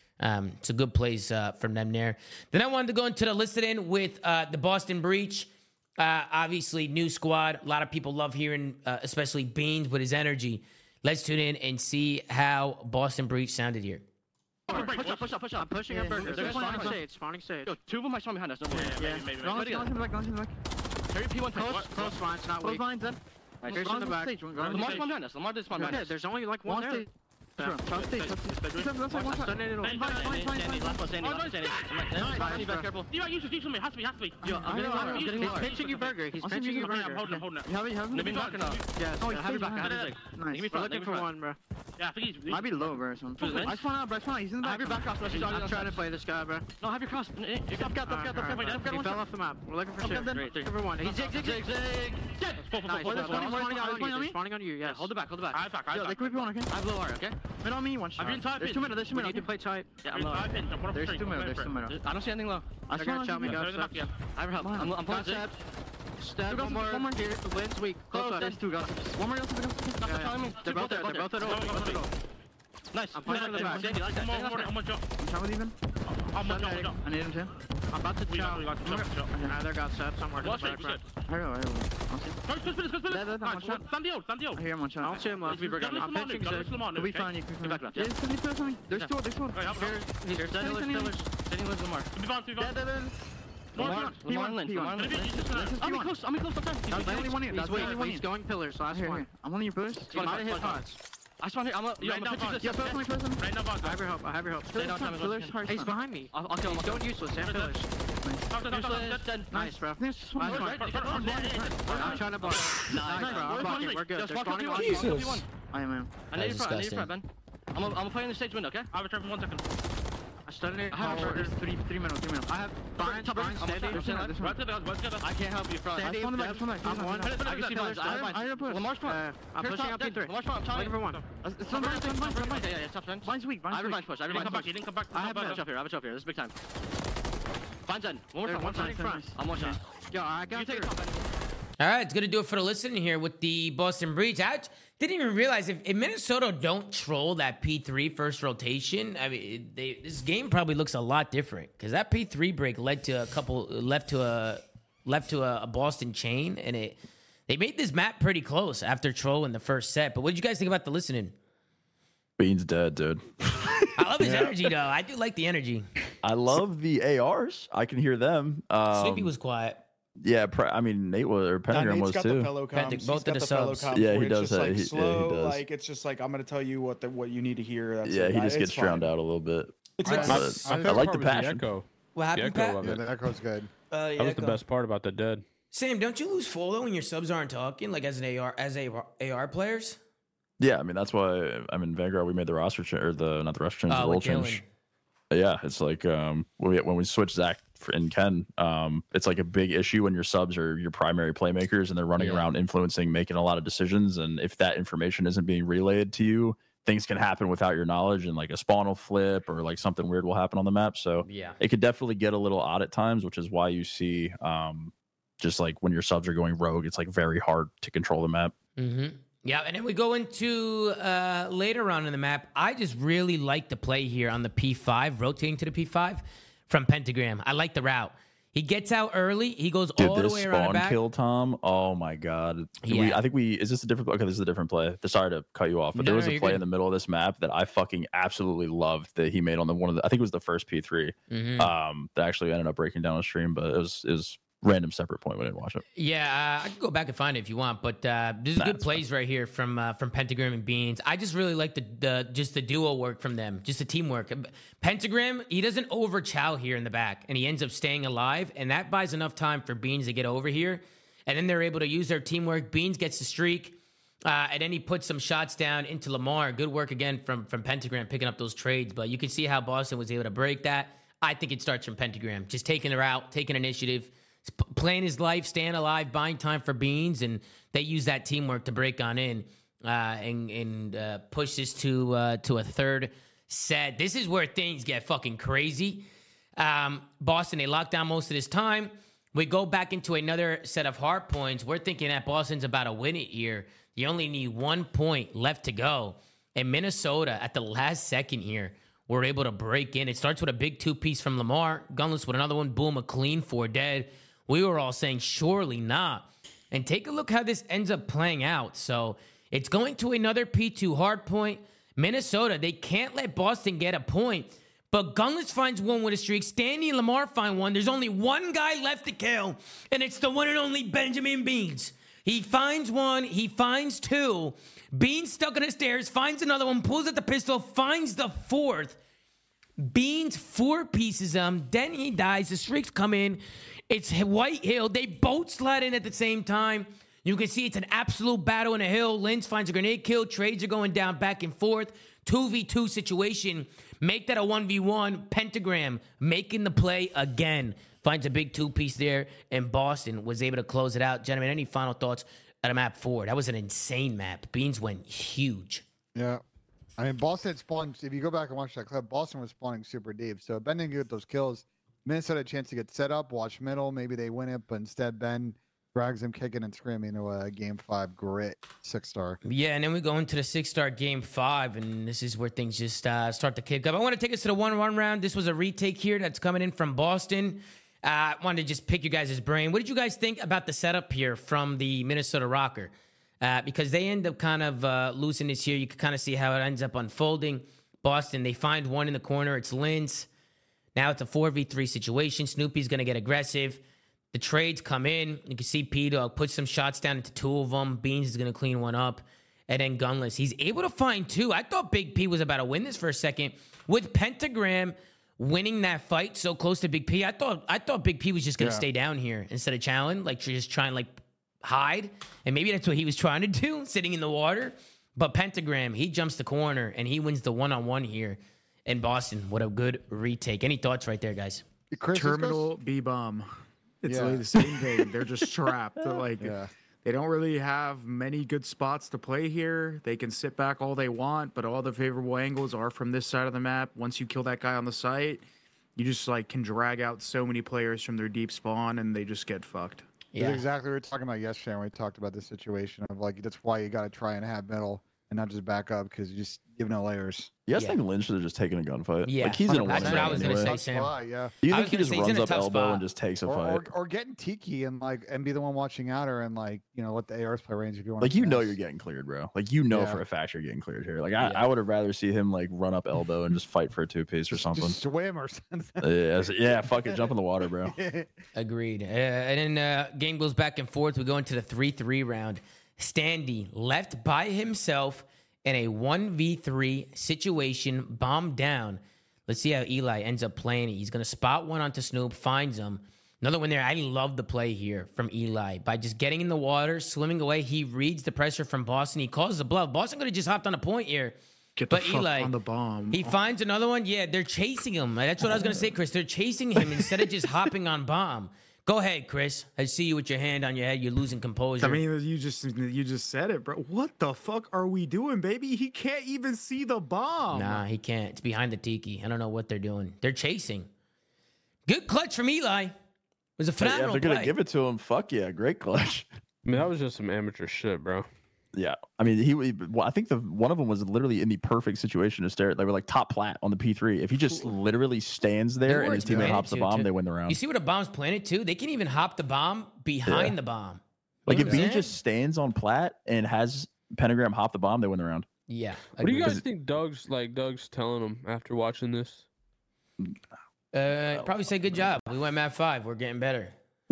So good plays from them there. Then I wanted to go into the listed in with the Boston Breach. Obviously, new squad. A lot of people love hearing, especially Beans with his energy. Let's tune in and see how Boston Breach sounded here. Push up. I'm pushing up burger. They're spawning stage. Yo, 2 of them might spawn behind us. Don't worry. Yeah. Maybe. Go on to the back. Hurry P1 close lines, not weak. Close lines then. Here's in the back. Lamar spawned behind us. Lamar did spawn behind us. There's only like one there. He's pinching you burger. He's pinching you burger. I'm holding him. You have him? Yeah, I have your back. Nice. We're looking for one, bro. Yeah, I think he's... Might be low, bro. I spawn out, bro. He's in the back. Have your back cross. I'm trying to play this guy, bro. No, have your cross. He fell off the map. We're looking for shit. Number one. He's zig. Nice. He's spawning on you. Yes. Hold it back. Yo, they could be one, okay? I have low R, okay? Mid on me, one shot. There's 2 minutes. We need to play tight. Yeah, I'm low. There's 2 minutes. I don't see anything low. They're gonna chow me, guys. I have help. I'm pulling stab. One more. Here. The wind's weak. Close. There's 2 guys. One more. They're both there. They're both at O. Nice. I'm playing in the back. I'm trying even. I need him too. I'm about to chow. Either got set somewhere. Watch it. I know. Stand the I hear him one shot. I'll see him left. I'm pitching Zig. You'll be fine. You can back left. There's 2. There's 2. Here's Standing lives Lamar. I'm close. That's the only one here. He's going pillars. Last one. I'm on your boost. He's about to hit pods. I spawned here. I'm up. Yeah, personally. I have your help. Stay down time. He's behind me. I'll kill him. He's going useless. Stand pillars. Nice, bro. I'm trying to block. Nice, bro. I'm blocking. We're good. They're spawning on you. Jesus. I am. I need you front, Ben. I'm gonna play in the stage window, okay? I have a trap in 1 second. I stunned it. I have 3 minutes. I have Brian standing. I can't help you, front. I'm one. I can see Brian. I have push. Lamar's front. I'm pushing up P3. Lamar's front. I'm looking for one. It's Brian. Yeah, top 10. Brian's weak. I have Brian's push. He didn't come back. I have a chop here. This is big time. Brian's in. One more front. One front. I'm one shot. Yo, I got you. All right, it's going to do it for the listening here with the Boston Breach. I didn't even realize if Minnesota don't troll that P3 first rotation, I mean, this game probably looks a lot different because that P3 break led to a Boston chain, and they made this map pretty close after troll in the first set. But what did you guys think about the listening? Bean's dead, dude. I love his energy, though. I do like the energy. I love the ARs. I can hear them. Sleepy was quiet. Yeah, I mean Nate was, or Pentagram was got too. The fellow comms. Both of the subs. Yeah, he it's does. Just like he slow, does. like it's just like I'm gonna tell you what you need to hear. That's Yeah, it. he just It's gets drowned fine. out a little bit. I like the passion. Echo. What happened, The echo Pat? of Yeah, it. the echo's good. That was the best part about the dead. Sam, don't you lose follow when your subs aren't talking, like as an AR players? Yeah, I mean that's why Vanguard we made the roster change or not the roster change, the role with Dylan. change. Yeah, it's like when we switch Zach and Ken, it's like a big issue when your subs are your primary playmakers and they're running around influencing, making a lot of decisions, and if that information isn't being relayed to you, things can happen without your knowledge, and like a spawn will flip or like something weird will happen on the map. So it could definitely get a little odd at times, which is why you see just like when your subs are going rogue, it's like very hard to control the map. Mm-hmm. Yeah, and then we go into later on in the map. I just really like the play here on the P5, rotating to the P5 from Pentagram. I like the route. He gets out early. He goes all the way around the spawn back. kill, Tom. Oh my god. Yeah. Is this a different? Okay, this is a different play. Sorry to cut you off, but there was a play in the middle of this map that I fucking absolutely loved that he made on I think it was the first P3. Mm-hmm. That actually ended up breaking down a stream, but it was random separate point. We didn't watch it. Yeah, I can go back and find it if you want, but there's good plays right here from Pentagram and Beans. I just really like the duo work from them, just the teamwork. Pentagram, he doesn't over-chow here in the back, and he ends up staying alive, and that buys enough time for Beans to get over here, and then they're able to use their teamwork. Beans gets the streak, and then he puts some shots down into Lamar. Good work again from Pentagram picking up those trades, but you can see how Boston was able to break that. I think it starts from Pentagram, just taking her out, taking initiative, playing his life, staying alive, buying time for Beans, and they use that teamwork to break on in and push this to a third set. This is where things get fucking crazy. Boston, they lock down most of this time. We go back into another set of hard points. We're thinking that Boston's about to win it here. You only need 1 point left to go. And Minnesota, at the last second here, were able to break in. It starts with a big two-piece from Lamar. Gunless with another one. Boom, a clean 4 dead. We were all saying, surely not. And take a look how this ends up playing out. So it's going to another P2 hard point. Minnesota, they can't let Boston get a point. But Gunless finds one with a streak. Stanley and Lamar find one. There's only one guy left to kill, and it's the one and only Benjamin Beans. He finds one. He finds two. Beans stuck on the stairs, finds another one, pulls out the pistol, finds the fourth. Beans 4 pieces him. Then he dies. The streaks come in. It's White Hill. They both slide in at the same time. You can see it's an absolute battle in the hill. Lynch finds a grenade kill. Trades are going down back and forth. 2v2 situation. Make that a 1v1. Pentagram making the play again. Finds a big 2-piece there. And Boston was able to close it out. Gentlemen, any final thoughts at map 4? That was an insane map. Beans went huge. Yeah. I mean, Boston spawned. If you go back and watch that clip, Boston was spawning super deep. So Ben didn't get those kills. Minnesota had a chance to get set up, watch middle. Maybe they win it, but instead Ben drags him kicking and screaming into a game 5 grit 6-star. Yeah, and then we go into the 6-star game 5, and this is where things just start to kick up. I want to take us to the 1-1 round. This was a retake here that's coming in from Boston. I wanted to just pick your guys' brain. What did you guys think about the setup here from the Minnesota Rocker? Because they end up kind of losing this here. You can kind of see how it ends up unfolding. Boston, they find one in the corner. It's Linz. Now it's a 4v3 situation. Snoopy's going to get aggressive. The trades come in. You can see P-Dog put some shots down into 2 of them. Beans is going to clean one up. And then Gunless. He's able to find 2. I thought Big P was about to win this for a second. With Pentagram winning that fight so close to Big P, I thought Big P was just going to stay down here instead of challenge, like just trying like hide. And maybe that's what he was trying to do, sitting in the water. But Pentagram, he jumps the corner and he wins the 1-on-1 here in Boston. What a good retake. Any thoughts right there, guys? Terminal B-bomb. It's like the same thing. They're just trapped. They don't really have many good spots to play here. They can sit back all they want, but all the favorable angles are from this side of the map. Once you kill that guy on the site, you just like can drag out so many players from their deep spawn, and they just get fucked. It's exactly what we were talking about yesterday when we talked about this situation of like that's why you got to try and have middle and not just back up because you just give no layers. You guys think Lynch should have just taken a gunfight? Yeah, like he's gonna win. That's what I was gonna say, Sam. Yeah. Do you I think was he gonna just say he's runs in a up tough elbow spot. and just takes a fight? Or getting Tiki and be the one watching out her and like let the ARs play range if you want. Like you're getting cleared, bro. Like for a fact you're getting cleared here. Like I would have rather see him like run up elbow and just fight for a 2-piece or something. Just swim or something. Yeah, fuck it, jump in the water, bro. Agreed. And then game goes back and forth. We go into the 3-3 round. Standy left by himself in a 1v3 situation, bomb down. Let's see how Eli ends up playing it. He's going to spot one onto Snoop, finds him. Another one there. I love the play here from Eli. By just getting in the water, swimming away, he reads the pressure from Boston. He calls the bluff. Boston could have just hopped on a point here. But Eli, on the bomb. He finds another one. Yeah, they're chasing him. That's what I was going to say, Chris. They're chasing him instead of just hopping on bomb. Go ahead, Chris. I see you with your hand on your head. You're losing composure. I mean, you just said it, bro. What the fuck are we doing, baby? He can't even see the bomb. Nah, he can't. It's behind the tiki. I don't know what they're doing. They're chasing. Good clutch from Eli. It was a phenomenal Yeah, if they're play. gonna give it to him, fuck yeah, great clutch. I mean, that was just some amateur shit, bro. Yeah, I mean, I think one of them was literally in the perfect situation to stare. They were like top plat on the P3. If he just literally stands there and his teammate hops the bomb, they win the round. You see what a bomb's planted to? They can even hop the bomb behind the bomb. Like if he just stands on plat and has Pentagram hop the bomb, they win the round. Yeah. What do you guys think Doug's telling him after watching this? Probably say good job. We went map 5. We're getting better.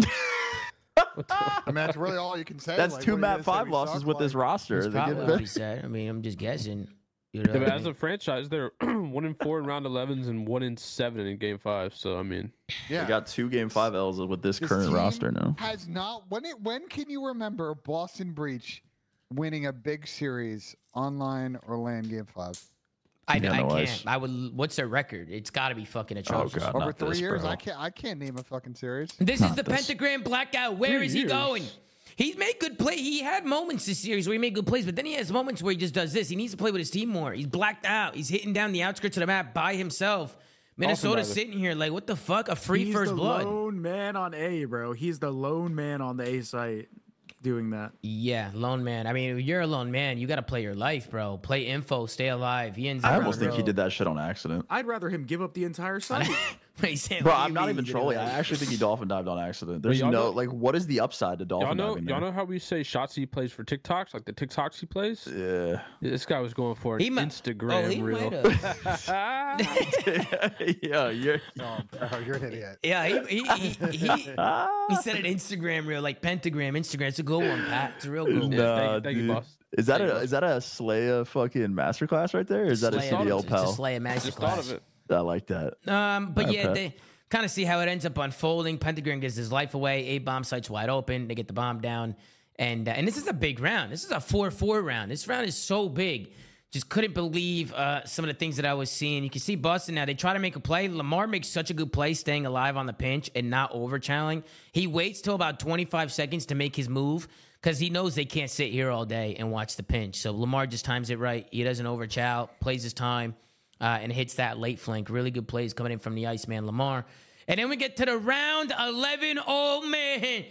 I mean, that's really all you can say. That's like, two what are you map gonna say 5 we losses suck? with this Like, roster. That's They probably get what better. we said. I mean, I'm just guessing. Yeah, but as a franchise, they're 1-4 in round 11s and 1-7 in game 5. So I mean, Yeah. They got 2 game 5 L's with this This current team roster now. Has not when can you remember Boston Breach winning a big series online or LAN game 5? I Yeah, no can't. ice. I would. What's their record? It's got to be fucking atrocious. God. Over Not 3 this, years, bro. I can't name a fucking series. This Not is the this. pentagram blackout. Where 3 is he years. going? He's made good play. He had moments this series where he made good plays, but then he has moments where he just does this. He needs to play with his team more. He's blacked out. He's hitting down the outskirts of the map by himself. Minnesota's does it. sitting here like, what the fuck? A free first blood. He's the lone man on A, bro. He's the lone man on the A site doing that. Yeah, lone man. I mean, if you're a lone man, you got to play your life, bro. Play info, stay alive. He ends I up almost on the think he road. did that shit on accident. I'd rather him give up the entire site. He's saying, Bro, what do I'm you not mean even you did trolling. it? I actually think he dolphin dived on accident. There's y'all no know- like, what is the upside to dolphin diving? y'all there? know how we say shots he plays for TikToks, like the TikToks he plays. Yeah. This guy was going for an He might- Instagram he reel. might have. Yeah, you're. Oh, bro, you're an idiot. Yeah, he said an Instagram reel, like pentagram Instagram. It's a good one, Pat. It's a real good one. Nah, thank you, dude. boss. Is that Thank a you, is that a Slaya fucking masterclass right there? Or is that a Slaya- CDL It's a pal? Slaya Just thought of masterclass. it. I like that. But yeah, Okay. they kind of see how it ends up unfolding. Pentagram gives his life away. 8 bomb sites wide open. They get the bomb down. And this is a big round. This is a 4-4 round. This round is so big. Just couldn't believe some of the things that I was seeing. You can see Boston now. They try to make a play. Lamar makes such a good play staying alive on the pinch and not over-channeling. He waits till about 25 seconds to make his move because he knows they can't sit here all day and watch the pinch. So Lamar just times it right. He doesn't over-chow, plays his time, and hits that late flank. Really good plays coming in from the Iceman Lamar. And then we get to the round 11. Oh, man.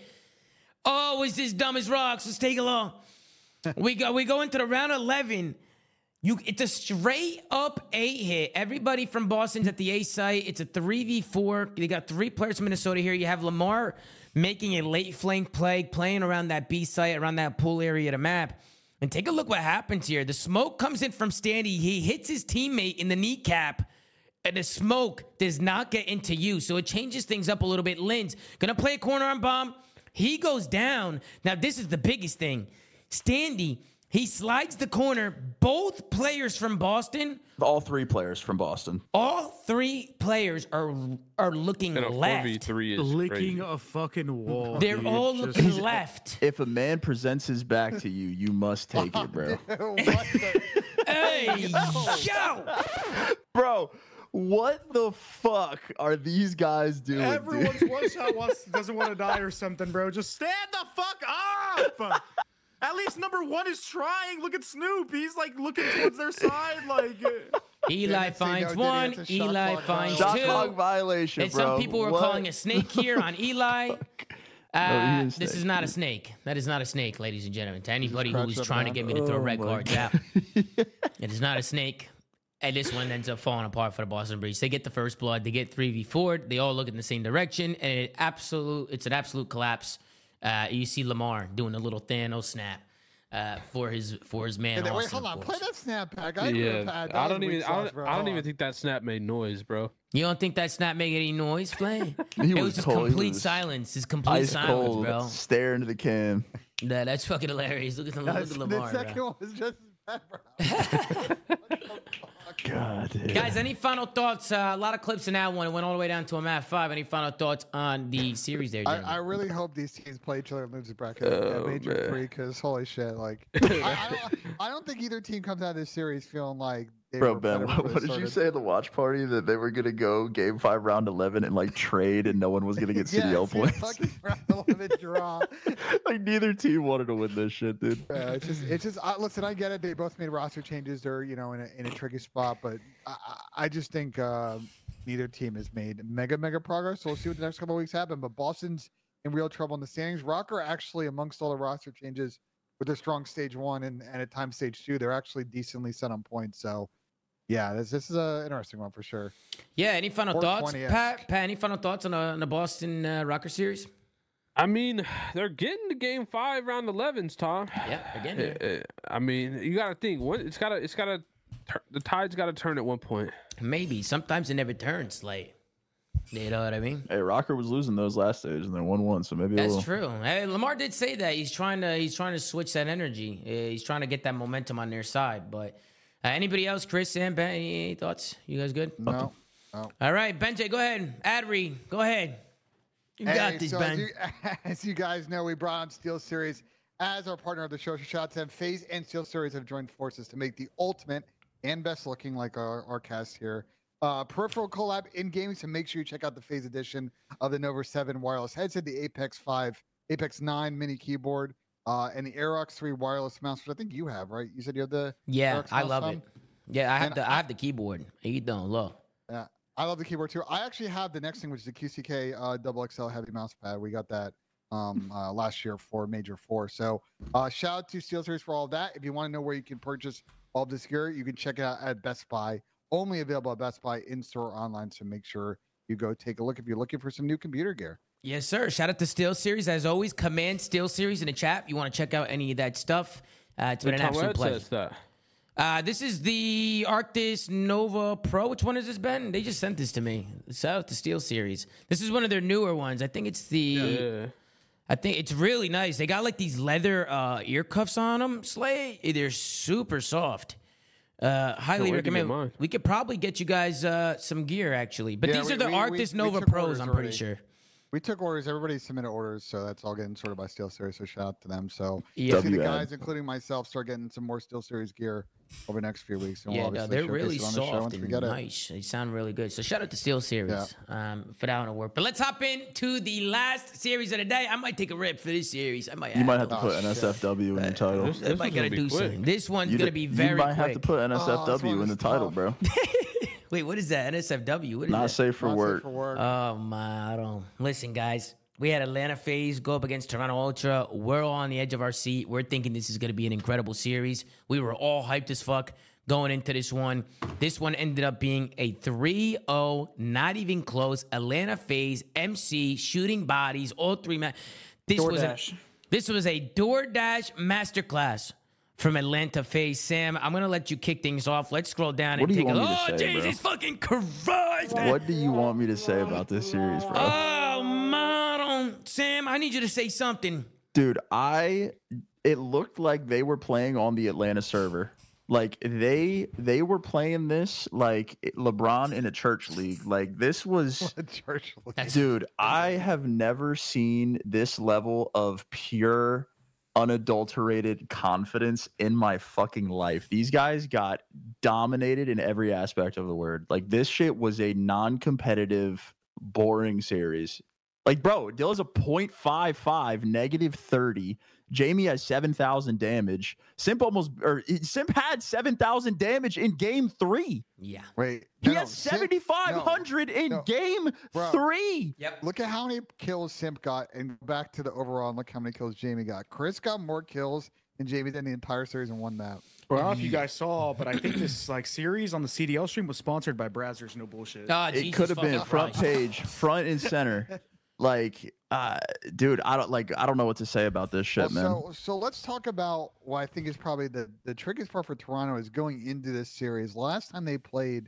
Oh, is this dumb as rocks? Let's take a look. We go into the round 11. It's a straight up 8 hit. Everybody from Boston's at the A site. It's a 3v4. They got 3 players from Minnesota here. You have Lamar making a late flank play, playing around that B site, around that pool area of the map. And take a look what happens here. The smoke comes in from Standy. He hits his teammate in the kneecap. And the smoke does not get into you. So it changes things up a little bit. Lynn's gonna play a corner on bomb. He goes down. Now, this is the biggest thing. Standy, he slides the corner. Both players from Boston, All 3 players from Boston. all 3 players are looking And a left. 4v3 is Licking crazy. a fucking wall. They're dude. all Just- looking left. If a man presents his back to you, you must take it, bro. What the- Hey, yo! Bro, what the fuck are these guys doing? Everyone's dude? one shot doesn't want to die or something, bro. Just stand the fuck up. At least number 1 is trying. Look at Snoop. He's like looking towards their side, like. Eli Didn't see finds no one. Diddy. It's a shot Eli clock finds violation. Shot clock 2. violation, And bro. some people were What? calling a snake here on Eli. This is not a snake. That is not a snake, ladies and gentlemen. To anybody who's scratch trying to up get me to throw red cards out, it is not a snake. And this one ends up falling apart for the Boston Breeze. They get the first blood. They get 3v4. They all look in the same direction, and it's an absolute collapse. You see Lamar doing a little Thanos snap for his man. Wait, Austin, hold on. of Play course. that snap back. I don't even think that snap made noise, bro. You don't think that snap made any noise, Flay? He It was was just cold. He complete was silence. It's complete ice silence, cold, bro. stare into the cam. Nah, that's fucking hilarious. Look at The Lamar, second bro. one was just as bad, bro. God, damn. Guys, any final thoughts? A lot of clips in that one. It went all the way down to a map 5. Any final thoughts on the series there, I gentlemen? really hope these teams play each other in losers bracket major 3 because holy shit, like I don't think either team comes out of this series feeling like they Bro, were Ben, better what did you say at the watch party that they were gonna go game 5, round 11, and like trade, and no one was gonna get CDL points? Fucking round 11 draw. Like neither team wanted to win this shit, dude. Yeah, it's just. Listen, I get it. They both made roster changes. They're in a tricky spot, but I just think neither team has made mega progress. So we'll see what the next couple of weeks happen. But Boston's in real trouble in the standings. Rocker actually, amongst all the roster changes, with their strong stage 1 and at times stage 2, they're actually decently set on points. So. Yeah, this is an interesting one for sure. Yeah, any final thoughts, 420-esque. Pat? Any final thoughts on the Boston Rocker series? I mean, they're getting to game 5, round 11s, Tom. Yeah, again. I mean, you got to think. The tide's got to turn at one point. Maybe. Sometimes it never turns, like. You know what I mean? Hey, Rocker was losing those last stage and then 1-1, so maybe That's true. Hey, Lamar did say that he's trying to switch that energy. He's trying to get that momentum on their side. But anybody else, Chris, Sam, Ben, any thoughts? You guys good? No. All right, Benjay, go ahead. Adri, go ahead. You got this, so Ben. as you guys know, we brought on Steel Series as our partner of the show. Shout out to them. FaZe and Steel Series have joined forces to make the ultimate and best looking, like our cast here, peripheral collab in gaming. So make sure you check out the FaZe edition of the Nova 7 wireless headset, the Apex 9 mini keyboard, and the Aerox 3 wireless mouse, which I think you have, right? You said you have the Yeah, Aerox I mouse love on? it. Yeah, I have the keyboard. You don't look. Yeah, I love the keyboard too. I actually have the next thing, which is the QCK double XL heavy mouse pad. We got that last year for Major 4. So shout out to SteelSeries for all of that. If you want to know where you can purchase all of this gear, you can check it out at Best Buy. Only available at Best Buy, in-store, online. So make sure you go take a look if you're looking for some new computer gear. Yes, sir. Shout out to Steel Series. As always, command Steel Series in the chat if you want to check out any of that stuff. It's been an absolute pleasure. This is the Arctis Nova Pro. Which one is this, Ben? They just sent this to me. Shout out to Steel Series. This is one of their newer ones. I think it's I think it's really nice. They got like these leather ear cuffs on them. Slay. They're super soft. Highly recommend. We could probably get you guys some gear, actually. But these are the Arctis Nova Pros, I'm pretty sure. We took orders. Everybody submitted orders, so that's all getting sorted by Steel Series. So shout out to them. So yeah, see the guys, including myself, start getting some more Steel Series gear over the next few weeks. And yeah, they're really soft and nice. They sound really good. So shout out to Steel Series for that one work. But let's hop into the last series of the day. I might take a rip for this series. You might have to put NSFW in the title. I might gotta do something. This one's gonna be very quick. You might have to put NSFW in the title, bro. Wait, what is that? NSFW? What is Not that? safe for work. Oh my! I don't listen, guys. We had Atlanta FaZe go up against Toronto Ultra. We're all on the edge of our seat. We're thinking this is going to be an incredible series. We were all hyped as fuck going into this one. This one ended up being a 3-0, not even close. Atlanta FaZe, MC, shooting bodies, all three. This was a DoorDash masterclass from Atlanta FaZe. Sam, I'm going to let you kick things off. Let's scroll down and take a look. Oh, Jesus fucking Christ. What do you want me to say about this series, bro? Oh, man. Sam, I need you to say something. Dude, it looked like they were playing on the Atlanta server. Like they were playing this like LeBron in a church league. Like this was a church league. Dude, I have never seen this level of pure unadulterated confidence in my fucking life. These guys got dominated in every aspect of the word. Like this shit was a non-competitive, boring series. Like, bro, Dilla's a 0.55, negative 30. Jamie has 7,000 damage. Simp had 7,000 damage in game 3. Yeah. Wait. He has 7,500 in game 3. Yep. Look at how many kills Simp got, and back to the overall, and look how many kills Jamie got. Chris got more kills than Jamie did in the entire series in one map. Well, I don't know if you guys saw, but I think this series on the CDL stream was sponsored by Brazzers. No bullshit. It could have been front page, front and center. Like, dude, I don't know what to say about this shit, man. So let's talk about what I think is probably the trickiest part for Toronto is going into this series. Last time they played,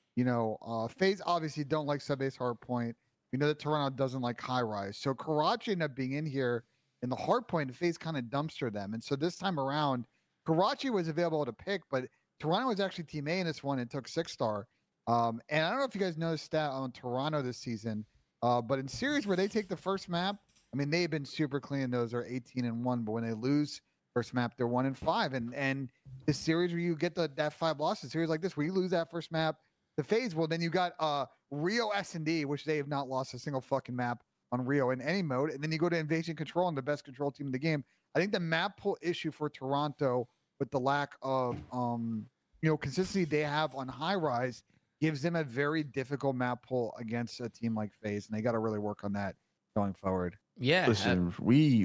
FaZe obviously don't like sub-base hardpoint. We know that Toronto doesn't like high rise. So Karachi ended up being in here in the hardpoint, and FaZe kind of dumpster them. And so this time around, Karachi was available to pick, but Toronto was actually Team A in this one and took 6-star. And I don't know if you guys know the stat on Toronto this season. But in series where they take the first map, I mean, they've been super clean. Those are 18-1. But when they lose first map, they're 1-5. And the series where you get that 5 losses, series like this, where you lose that first map to FaZe, well, then you got Rio S&D, which they have not lost a single fucking map on Rio in any mode. And then you go to Invasion Control and the best control team in the game. I think the map pull issue for Toronto with the lack of consistency they have on high rise gives them a very difficult map pull against a team like FaZe, and they got to really work on that going forward. Yeah. Listen,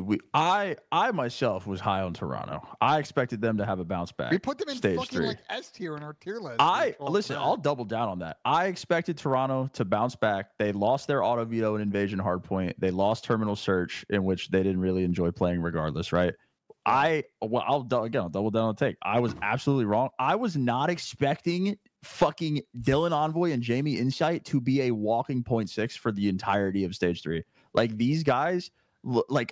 I myself was high on Toronto. I expected them to have a bounce back. We put them in stage fucking 3. like S tier in our tier list. I'll double down on that. I expected Toronto to bounce back. They lost their auto veto and invasion hardpoint. They lost terminal search, in which they didn't really enjoy playing regardless, right? I'll double down on the take. I was absolutely wrong. I was not expecting fucking Dylan Envoy and Jamie Insight to be a walking 0.6 for the entirety of stage 3. Like, these guys, what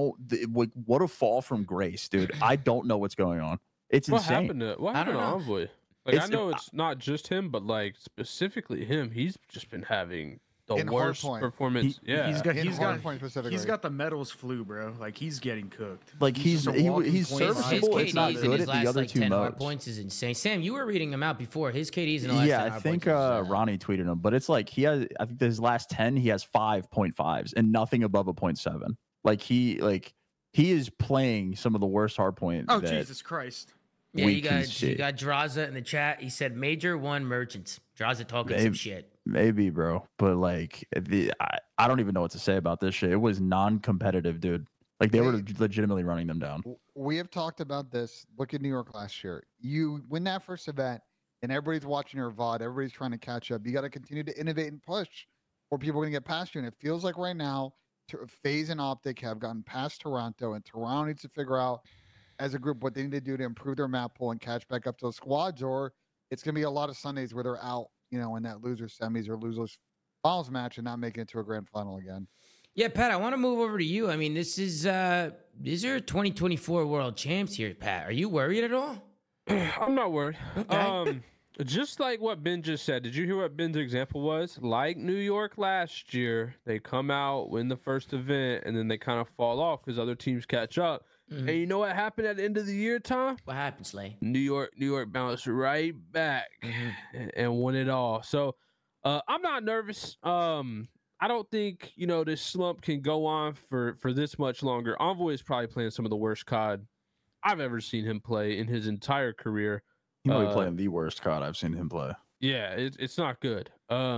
a fall from grace, dude. I don't know what's going on. It's insane. What happened to Envoy? Like, I know it's not just him, but like specifically him. He's just been having the worst performance. He's got the medals flu, bro. Like, he's getting cooked. Like, he's serviceable. It's not good at the other 2 modes. Points is insane. Sam, you were reading him out before. His KD's in the last 10 I think Ronnie tweeted him, but it's like I think his last 10 he has 5.5s and nothing above a 0.7. Like, he is playing some of the worst hardpoint. Oh, Jesus Christ. Yeah, you got Draza in the chat. He said Major 1 Merchants. Draza talking some shit. Maybe, bro. But like, I don't even know what to say about this shit. It was non-competitive, dude. Like, they were legitimately running them down. We have talked about this. Look at New York last year. You win that first event, and everybody's watching your VOD. Everybody's trying to catch up. You got to continue to innovate and push, or people are going to get past you. And it feels like right now, FaZe and Optic have gotten past Toronto, and Toronto needs to figure out as a group what they need to do to improve their map pool and catch back up to those squads, or it's going to be a lot of Sundays where they're out, in that loser semis or losers finals match and not making it to a grand final again. Yeah, Pat, I want to move over to you. I mean, these are 2024 world champs here, Pat. Are you worried at all? I'm not worried. Okay. Just like what Ben just said. Did you hear what Ben's example was? Like New York last year, they come out, win the first event, and then they kind of fall off because other teams catch up. Mm-hmm. And you know what happened at the end of the year, Tom? What happened, Slay? New York bounced right back and won it all. So I'm not nervous. I don't think, this slump can go on for this much longer. Envoy is probably playing some of the worst COD I've ever seen him play in his entire career. He might be playing the worst COD I've seen him play. Yeah, it's not good.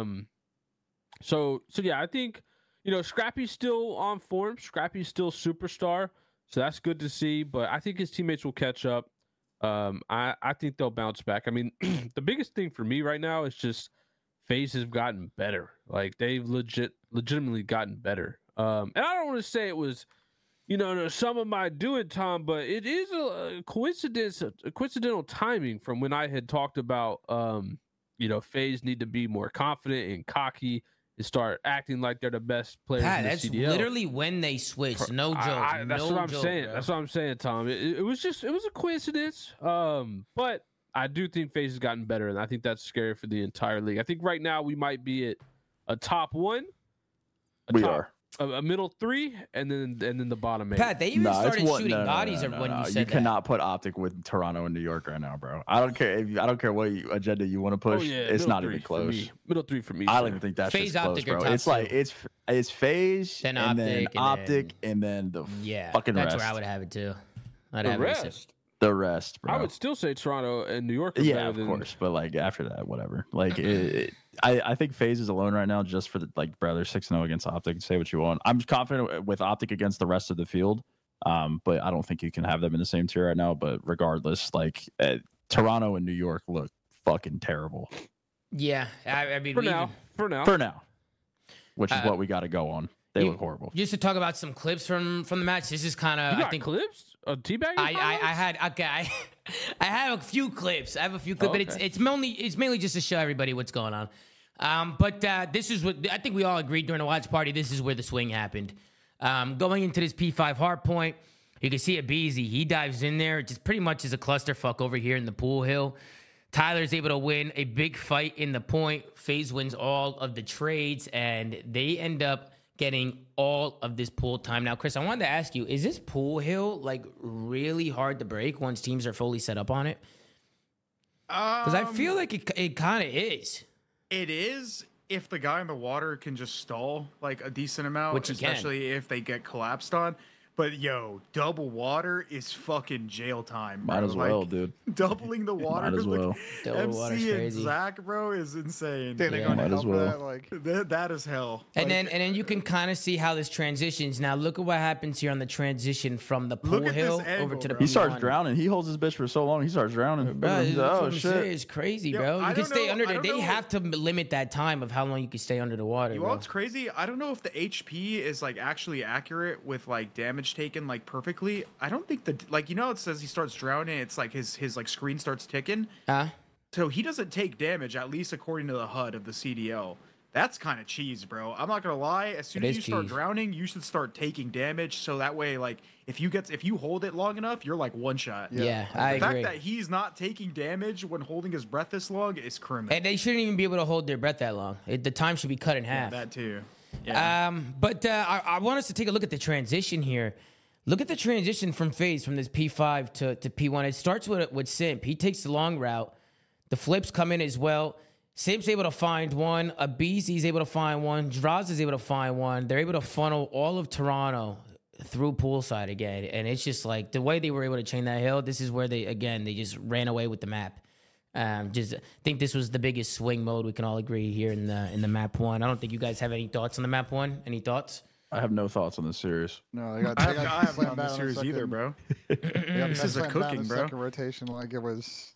So yeah, I think, Scrappy's still on form. Scrappy's still superstar. So that's good to see, but I think his teammates will catch up. I think they'll bounce back. I mean, the biggest thing for me right now is just FaZe have gotten better. Like, they've legitimately gotten better. And I don't want to say it was, some of my doing, Tom, but it is a coincidental timing from when I had talked about, FaZe need to be more confident and cocky and start acting like they're the best players in the CDL. That's literally when they switched. No joke. That's what I'm saying. Bro. That's what I'm saying, Tom. It was a coincidence. But I do think FaZe has gotten better, and I think that's scary for the entire league. I think right now we might be at a top 1. We are. a middle 3, and then the bottom 8. Pat, they even started shooting bodies when you said you that. cannot put Optic with Toronto and New York right now, bro. I don't care. I don't care what agenda you want to push. It's not even close. Middle 3 for me. I don't even think that's FaZe just close, Optic bro. top It's like two. it's FaZe, Then and then Optic, Optic, and then the fucking that's rest. where I would have it too. The rest. The rest, bro. I would still say Toronto and New York. Are Yeah, better of than, course, but like after that, whatever. Like, I think FaZe is alone right now, just for the bro. They're 6-0 against Optic. Say what you want. I'm confident with Optic against the rest of the field, but I don't think you can have them in the same tier right now. But regardless, Toronto and New York look fucking terrible. Yeah, I mean, for now, which is what we got to go on. They look horrible. Just to talk about some clips from the match. This is kind of I think clips. Teabagging. I have a few clips. I have a few clips, but it's mainly just to show everybody what's going on. But this is what I think we all agreed during the watch party. This is where the swing happened. Going into this P5 hard point, you can see aBeZy. He dives in there. It just pretty much is a clusterfuck over here in the pool hill. Tyler's able to win a big fight in the point. FaZe wins all of the trades, and they end up getting all of this pool time. Now, Chris, I wanted to ask you, is this pool hill really hard to break once teams are fully set up on it? Because I feel like it kind of is. It is if the guy in the water can just stall a decent amount, which especially if they get collapsed on. But double water is fucking jail time, bro. Might as well, dude. Doubling the water. Might as well. MC and Zach, bro, is insane. Might as well. That is hell. And then you can kind of see how this transitions. Now look at what happens here on the transition from the pool hill over to the P1. He starts drowning. He holds his bitch for so long. He starts drowning. Bro, oh shit! It's crazy, bro. You can stay under there. They have to limit that time of how long you can stay under the water. You know what's crazy? I don't know if the HP is actually accurate with damage taken perfectly. I don't think it says he starts drowning. It's his screen starts ticking. So he doesn't take damage, at least according to the HUD of the CDL. That's kind of cheese, bro. I'm not gonna lie. As soon as you start drowning, you should start taking damage. So that way, if you hold it long enough, you're one shot. Yeah, I agree. The fact that he's not taking damage when holding his breath this long is criminal. And they shouldn't even be able to hold their breath that long. The time should be cut in half. Yeah, that too. Yeah. But I want us to take a look at the transition here. Look at the transition from FaZe from this P5 to P1. It starts with Simp. He takes the long route. The flips come in as well. Simp's able to find one. aBeZy's able to find one. Draz is able to find one. They're able to funnel all of Toronto through poolside again. And it's just the way they were able to chain that hill, this is where they just ran away with the map. Just think this was the biggest swing mode we can all agree here in the map one. I don't think you guys have any thoughts on the map one. Any thoughts? I have no thoughts on this series. No, I have not on this series either, bro. This is a cooking, bro. Second rotation, it was.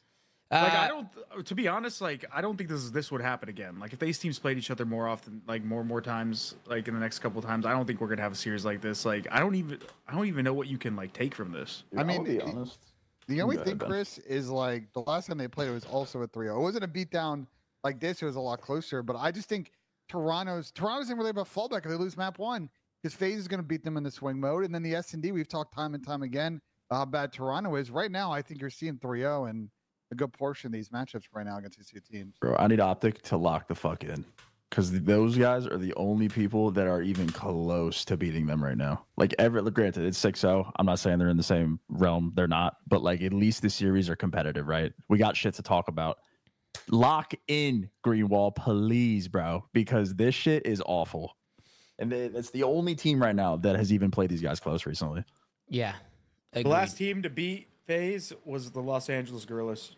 I don't. To be honest, I don't think this would happen again. If these teams played each other more often, more times, in the next couple of times, I don't think we're gonna have a series like this. I don't even know what you can take from this. I mean, I'll be honest. The only thing, Chris, is the last time they played, it was also a 3-0. It wasn't a beatdown like this. It was a lot closer. But I just think Toronto's in really about fallback if they lose map one, because FaZe is going to beat them in the swing mode. And then the S&D, we've talked time and time again how bad Toronto is. Right now, I think you're seeing 3-0 and a good portion of these matchups right now against these two teams. Bro, I need Optic to lock the fuck in, because those guys are the only people that are even close to beating them right now. Granted, it's 6-0. I'm not saying they're in the same realm. They're not. But at least the series are competitive, right? We got shit to talk about. Lock in Greenwall, please, bro, because this shit is awful. And it's the only team right now that has even played these guys close recently. Yeah. Agreed. The last team to beat FaZe was the Los Angeles Guerrillas.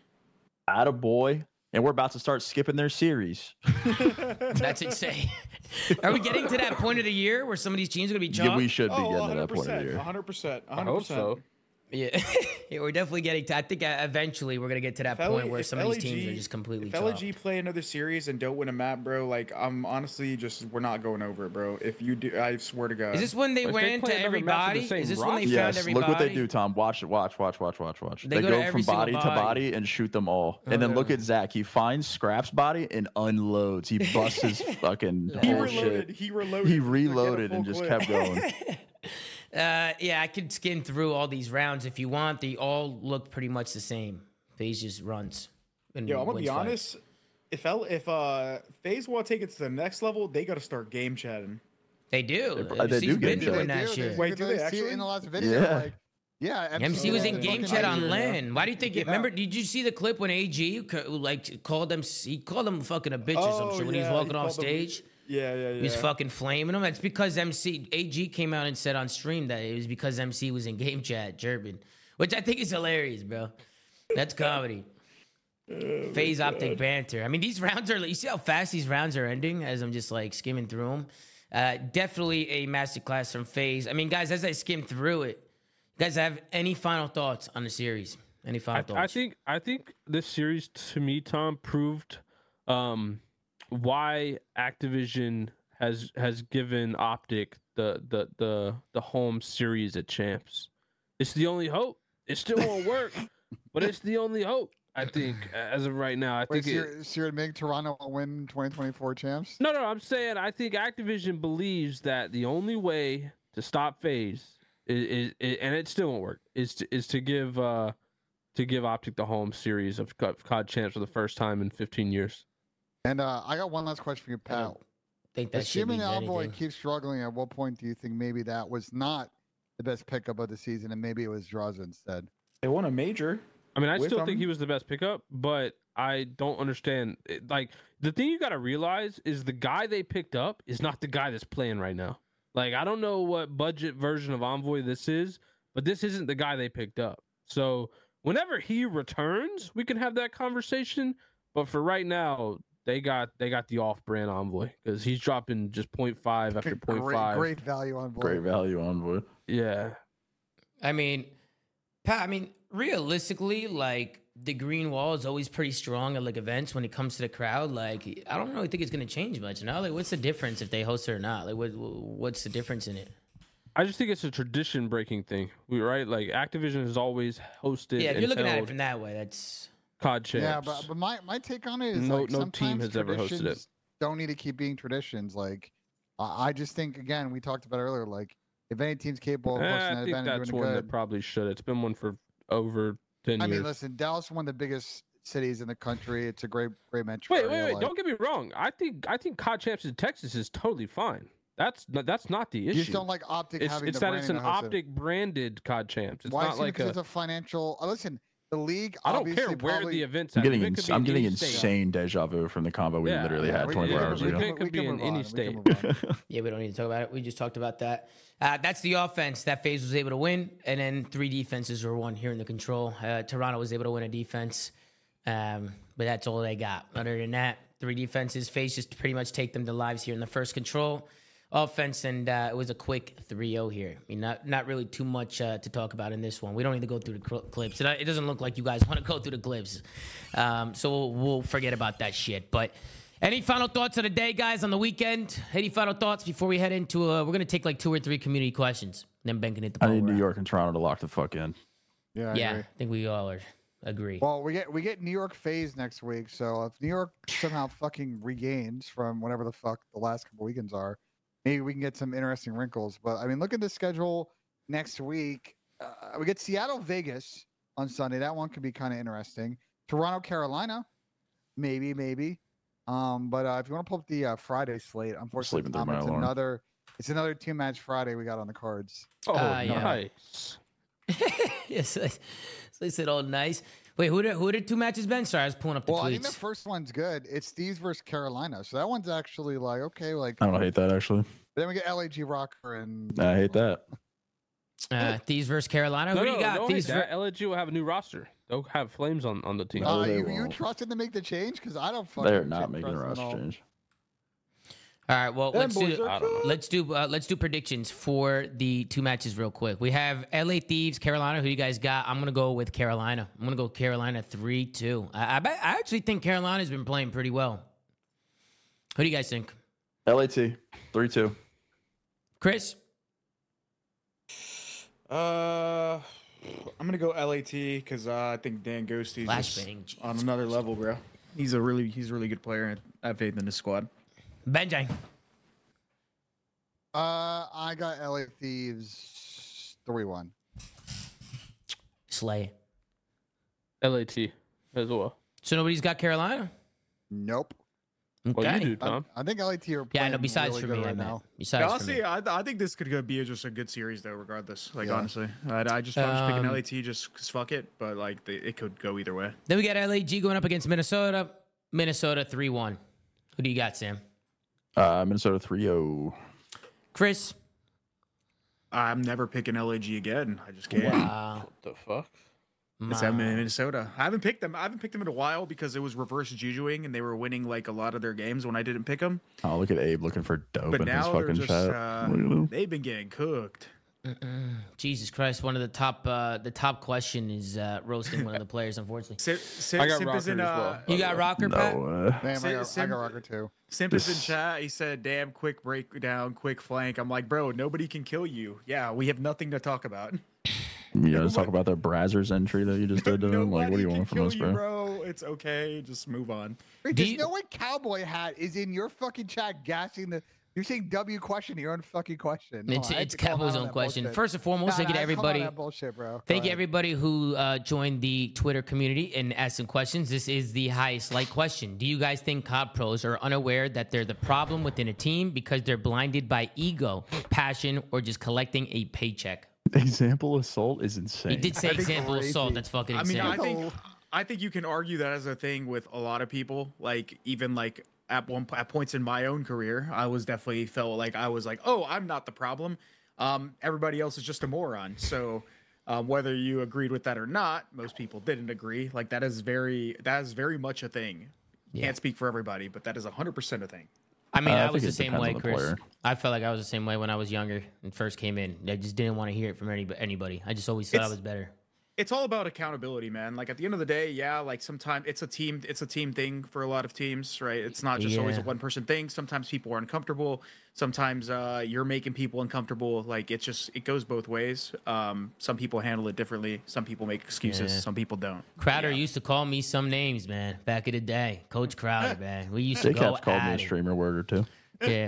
Attaboy. And we're about to start skipping their series. That's insane. Are we getting to that point of the year where some of these teams are going to be chalked? Yeah, we should be getting to that point of the year. 100%. I hope so. Yeah. We're definitely getting to. I think eventually we're gonna get to that point where some of these teams are just completely. If LG play another series and don't win a map, bro, I'm honestly we're not going over it, bro. If you do, I swear to God. Is this when they ran to everybody? Is this when they found everybody? Look what they do, Tom. Watch. They go from body to body and shoot them all. And then look at Zach. He finds Scrap's body and unloads. He busts his fucking whole shit. He reloaded. He reloaded and just kept going. Yeah, I could skin through all these rounds if you want. They all look pretty much the same. FaZe just runs. Yo, I'm gonna be honest. If FaZe want to take it to the next level, they got to start game chatting. They do. They MC's do been get doing They that do. shit. Wait, do they see it actually? in the last video? Yeah. Like, yeah, MC was in did game fucking chat on amazing. LAN. Why do you think? Remember? Did you see the clip when AG called him? He called him fucking a bitch or some shit when he was walking off stage. Yeah. He was fucking flaming him. That's because AG came out and said on stream that it was because MC was in game chat chirping, which I think is hilarious, bro. That's comedy. FaZe Optic banter. I mean, these rounds are. You see how fast these rounds are ending as I'm just like skimming through them. Definitely a masterclass from FaZe. I mean, guys, as I skim through it, you guys have any final thoughts on the series? Any final thoughts? I think this series to me, Tom, proved why Activision has given Optic the home series at champs. It's the only hope. It still won't work, but it's the only hope. I think as of right now, So you're admitting Toronto will win 2024 champs? No, I'm saying I think Activision believes that the only way to stop FaZe is and it still won't work, is to give Optic the home series of COD champs for the first time in 15 years. And I got one last question for you, Pat. Think that shit Assuming means Envoy anything. keeps struggling, at what point do you think maybe that was not the best pickup of the season and maybe it was Draza instead? They won a major. I mean, I With still him? think he was the best pickup, but I don't understand. Like, the thing you got to realize is the guy they picked up is not the guy that's playing right now. Like, I don't know what budget version of Envoy this is, but this isn't the guy they picked up. So whenever he returns, we can have that conversation. But for right now, they got the off-brand Envoy because he's dropping just 0.5 after 0.5. Great value on board. Great value Envoy. Yeah. I mean, Pat, realistically, like the green wall is always pretty strong at like events when it comes to the crowd. Like, I don't really think it's gonna change much now. Like, what's the difference if they host it or not? Like, what's the difference in it? I just think it's a tradition-breaking thing, right? Like, Activision has always hosted. Yeah, if you're looking at it held from that way, that's COD champs. Yeah, but my take on it is No- like no sometimes team has ever hosted it. traditions don't need to keep being traditions. Like, I just think again we talked about earlier. Like, if any team's capable of hosting I an think event and that's doing one good, that probably should. It's been one for over 10 I years. mean, listen, Dallas is one of the biggest cities in the country. It's a great metro. Wait. area, like- Don't get me wrong. I think COD champs in Texas is totally fine. That's not the issue. You just don't like Optic having it's the that it's an branding to host it. Optic branded COD champs. It's Why? not like Because it's a financial. Listen, the league. I don't care obviously where probably, the event's I'm at. getting The event could be I'm in getting any state. insane deja vu from the combo we Yeah, literally yeah, had we- 24 we- hours we ago. can- It could we be can in move any on, we state. can move on. yeah. We don't need to talk about it. We just talked about that. That's the offense that FaZe was able to win, and then 3 defenses were won here in the control. Toronto was able to win a defense, but that's all they got. Other than that, 3 defenses. FaZe just pretty much take them to lives here in the first control offense, and it was a quick 3-0 here. I mean, not really too much to talk about in this one. We don't need to go through the clips. It doesn't look like you guys want to go through the clips, so we'll forget about that shit. But any final thoughts of the day, guys, on the weekend? Any final thoughts before we head into we're going to take like 2 or 3 community questions, then Ben can hit the I ball need New around. York and Toronto to lock the fuck in. Yeah, I Yeah, agree. I think we all agree. Well, we get New York FaZe next week, so if New York somehow fucking regains from whatever the fuck the last couple weekends are, maybe we can get some interesting wrinkles. But I mean, look at the schedule next week. We get Seattle, Vegas on Sunday. That one could be kind of interesting. Toronto, Carolina, maybe. But if you want to pull up the Friday slate, unfortunately, Sleeping through Tom, my alarm. it's another 2-match Friday we got on the cards. Oh, Yeah. nice. Yes, so they said all nice. Wait, who did 2 matches been? Sorry, I was pulling up the Well, tweets. I think the first one's good. It's Thieves versus Carolina, so that one's actually like okay, like. I don't hate that actually. Then we get LAG Rocker and. I hate that. Thieves versus Carolina. No, Who do you got? don't Thieves hate that. LSU will have a new roster. They'll have Flames on the team. Oh, they You won't. trust them to make the change? Because I don't fucking. They're not making a trust them at roster all. change. All right, well, let's boys do are I don't know. let's do predictions for the 2 matches real quick. We have LA Thieves, Carolina. Who you guys got? I'm gonna go with Carolina. I'm gonna go Carolina 3-2. I actually think Carolina's been playing pretty well. Who do you guys think? LAT 3-2. Chris? I'm gonna go LAT because I think Dan Ghosty's Flashbang, just on another level, bro. He's a really good player, and I have faith in his squad. Benjang. I got LA Thieves 3-1. Slay. LAT as well. So nobody's got Carolina? Nope. What Okay. you do, Tom? I think LAT are Yeah, playing no. Besides really for good me, I right meant. now. Besides for Honestly, me. I think this could be just a good series though, regardless. Like Yeah. honestly, I'm just picking LAT just because fuck it. But like it could go either way. Then we got LAG going up against Minnesota. Minnesota 3-1. Who do you got, Sam? Minnesota 3-0. Chris. I'm never picking LAG again. I just can't. Wow. The fuck? It's them in Minnesota. I haven't picked them in a while because it was reverse jujuing and they were winning like a lot of their games when I didn't pick them. Oh, look at Abe looking for dope But in his now they're fucking just chat. Look at him. they've been getting cooked. Jesus Christ! One of the top question is roasting one of the players. Unfortunately, I got Simp Rocker is in, as well. you got Rocker, Pat. No way. Damn, I Sim- got Rocker too. Simp is in chat. He said, "Damn, quick breakdown, quick flank." I'm like, bro, nobody can kill you. Yeah, we have nothing to talk about. You know, just talk about the Brazzers entry that you just did to him. Like, what do you Nobody want can from us, kill you, bro? It's okay. Just move on. Wait, Do there's you- no way Cowboy Hat is in your fucking chat gassing the. You're saying W question, your own fucking question. It's I had it's to call him Cowboy's out on own that question. bullshit. First and foremost, Nah, thank you to nah, call him out everybody. on that bullshit, bro. Thank Go you ahead. everybody who joined the Twitter community and asked some questions. This is the highest like question. Do you guys think COD pros are unaware that they're the problem within a team because they're blinded by ego, passion, or just collecting a paycheck? Example assault is insane. He did say think example crazy. assault. That's fucking I mean, insane. I think you can argue that as a thing with a lot of people. Like even like at points in my own career, I was definitely felt like I was like, oh, I'm not the problem. Everybody else is just a moron. So whether you agreed with that or not, most people didn't agree. Like that is very much a thing. Yeah. Can't speak for everybody, but that is 100% a thing. I mean, I I was think the it same depends way, on the Chris. player. I felt like I was the same way when I was younger and first came in. I just didn't want to hear it from anybody. I just always thought I was better. It's all about accountability, man. Like at the end of the day, yeah, like sometimes it's a team thing for a lot of teams, right? It's not just always a one person thing. Sometimes people are uncomfortable. Sometimes you're making people uncomfortable. Like it goes both ways. Some people handle it differently. Some people make excuses. Yeah. Some people don't. Crowder used to call me some names, man, back in the day. Coach Crowder, man. We used to go J-Cap's called me at a it. streamer word or two. Yeah,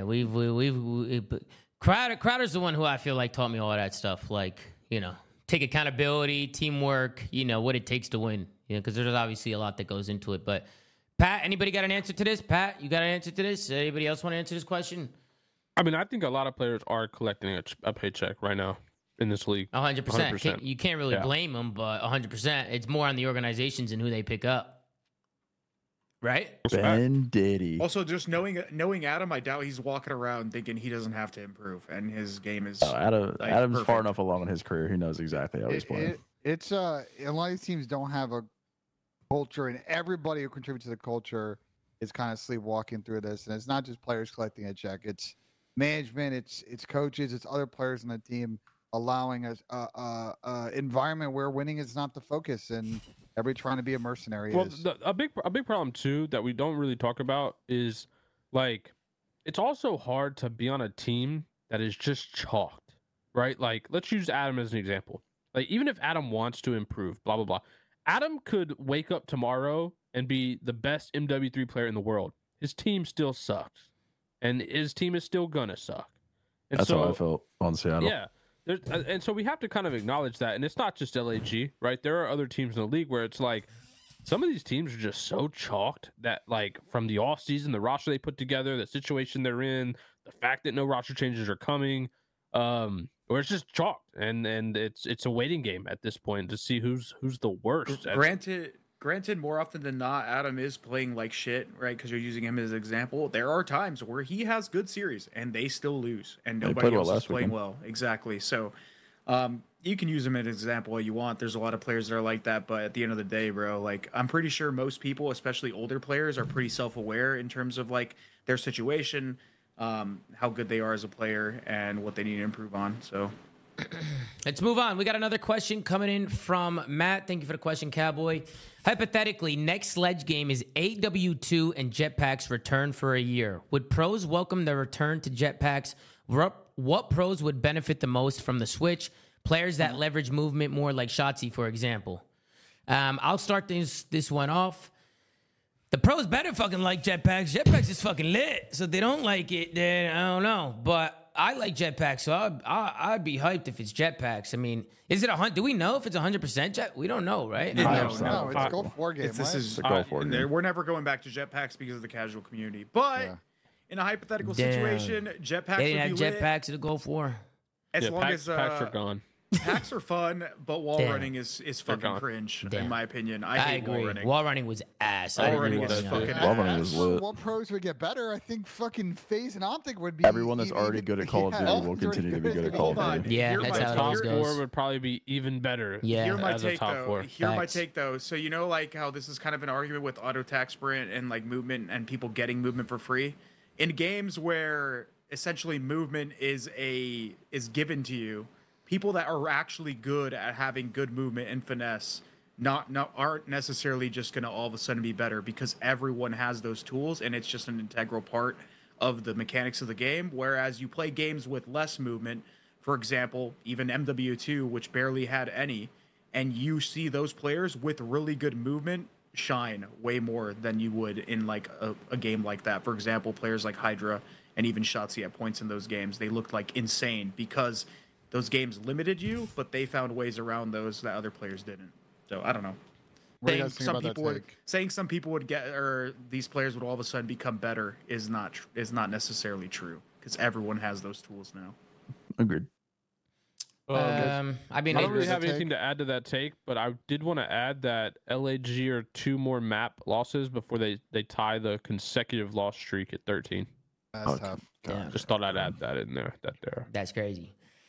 Crowder's the one who I feel like taught me all that stuff. Like, you know, take accountability, teamwork, you know, what it takes to win. You know, because there's obviously a lot that goes into it. But Pat, anybody got an answer to this? Pat, you got an answer to this? Anybody else want to answer this question? I mean, I think a lot of players are collecting a paycheck right now in this league. 100%. You can't really blame them, but 100%. It's more on the organizations and who they pick up. Right? Ben Diddy. Also, just knowing Adam, I doubt he's walking around thinking he doesn't have to improve, and his game is. Adam's perfect. far enough along in his career. He knows exactly how he's playing. It's a lot of these teams don't have a culture, and everybody who contributes to the culture is kind of sleepwalking through this. And it's not just players collecting a check; it's management, it's coaches, it's other players on the team allowing us a environment where winning is not the focus, and everybody trying to be a mercenary. Well, a big problem too that we don't really talk about is like it's also hard to be on a team that is just chalked, right? Like let's use Adam as an example. Like even if Adam wants to improve, blah blah blah, Adam could wake up tomorrow and be the best MW3 player in the world. His team still sucks, and his team is still gonna suck. And That's so, how I felt on Seattle. yeah. And so we have to kind of acknowledge that. And it's not just LAG, right? There are other teams in the league where it's like some of these teams are just so chalked that, like, from the offseason, the roster they put together, the situation they're in, the fact that no roster changes are coming, or it's just chalked. And it's a waiting game at this point to see who's the worst. Granted, more often than not, Adam is playing like shit, right? Because you're using him as an example. There are times where he has good series and they still lose, and nobody else is playing well. Exactly. So, you can use him as an example all you want. There's a lot of players that are like that, but at the end of the day, bro, like I'm pretty sure most people, especially older players, are pretty self-aware in terms of like their situation, how good they are as a player, and what they need to improve on. So. Let's move on. We got another question coming in from Matt. Thank you for the question, Cowboy. Hypothetically, next Sledge game is AW2 and Jetpacks return for a year. Would pros welcome the return to Jetpacks? What pros would benefit the most from the switch? Players that leverage movement more, like Shotzzy, for example. I'll start this one off. The pros better fucking like Jetpacks. Jetpacks is fucking lit. So if they don't like it, then I don't know. But I like jetpacks, so I'd be hyped if it's jetpacks. I mean, is it do we know if it's 100% jet? We don't know, right? No, it's a Gulf War game. This is a Gulf War game. We're never going back to jetpacks because of the casual community. But in a hypothetical situation, jetpacks they would didn't be have lit jetpacks in the Gulf War. as long packs as are gone. packs are fun, but wall Damn. running is fucking gone. cringe Damn. in my opinion. I I hate agree. wall running. Wall running was ass. Wall I agree running with is you. fucking Wall running was lit. What pros would get better? I think fucking FaZe and Optic would be. Everyone that's already good at Call of Duty will continue to be good at Call of Hold on. Duty. Yeah, Here that's my how it take- always Top goes. four would probably be even better. Yeah. Hear my as a take top though. four. Hear my Facts. take though. So you know, like how this is kind of an argument with auto attack sprint and like movement and people getting movement for free in games where essentially movement is given to you. People that are actually good at having good movement and finesse aren't necessarily just going to all of a sudden be better because everyone has those tools and it's just an integral part of the mechanics of the game. Whereas you play games with less movement, for example, even MW2, which barely had any, and you see those players with really good movement shine way more than you would in like a game like that. For example, players like Hydra and even Shotzzy at points in those games, they looked like insane because those games limited you, but they found ways around those that other players didn't. So I don't know. What do you guys think about that take? Saying some people would get, or these players would all of a sudden become better is not necessarily true because everyone has those tools now. Agreed. I mean, I don't really have anything to add to that take, but I did want to add that LAG are 2 more map losses before they tie the consecutive loss streak at 13. That's tough. Yeah. Just thought I'd add that in there. That's crazy.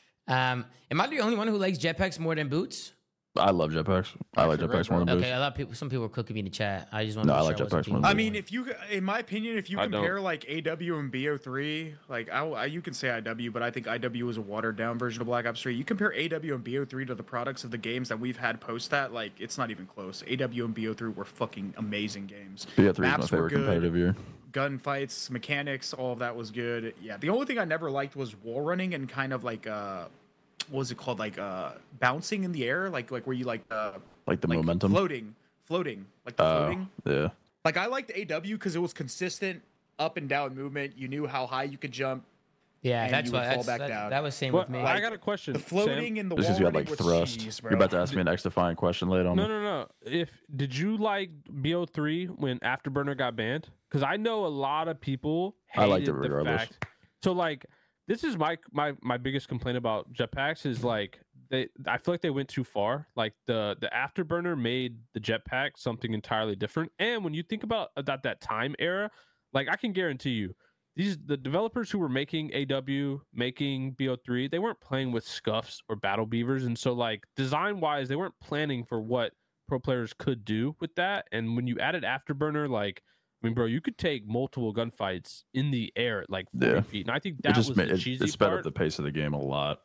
Am I the only one who likes jetpacks more than boots? I love jetpacks. I like jetpacks more than boots. Okay, a lot of people. Some people are cooking me in the chat. I just want to. No, I like jetpacks more than I boots. mean, if you, in my opinion, if you compare like AW and BO3, like you can say IW, but I think IW is a watered down version of Black Ops 3. You compare AW and BO3 to the products of the games that we've had post that, like it's not even close. AW and BO3 were fucking amazing games. BO3 is my Maps were favorite good. competitive year. Gunfights, mechanics, all of that was good. Yeah, the only thing I never liked was wall running and kind of like what was it called, like bouncing in the air, like where you like the momentum, floating, like the floating. Yeah. Like I liked AW because it was consistent up and down movement. You knew how high you could jump. Yeah, and that's you would why fall back down. that was same with me. I got a question. The floating in the This wall is you had running like was thrust. jeez, bro. You're about to ask me an X-defying question later on. No. Did you like BO3 when Afterburner got banned? Because I know a lot of people hated I liked it the regardless. fact. So like, this is my biggest complaint about jetpacks is like I feel like they went too far. Like the Afterburner made the jetpack something entirely different. And when you think about that time era, like I can guarantee you, the developers who were making AW, making BO3, they weren't playing with scuffs or battle beavers, and so like design wise, they weren't planning for what pro players could do with that. And when you added Afterburner, like I mean, bro, you could take multiple gunfights in the air at like 40 feet, and I think that was the cheesy it sped part. up the pace of the game a lot.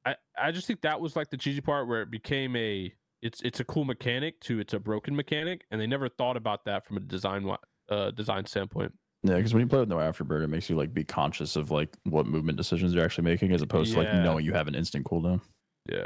I just think that was like the cheesy part where it became it's a cool mechanic to it's a broken mechanic, and they never thought about that from a design standpoint. Yeah, because when you play with no Afterburner, it makes you like be conscious of like what movement decisions you're actually making, as opposed to like knowing you have an instant cooldown. Yeah.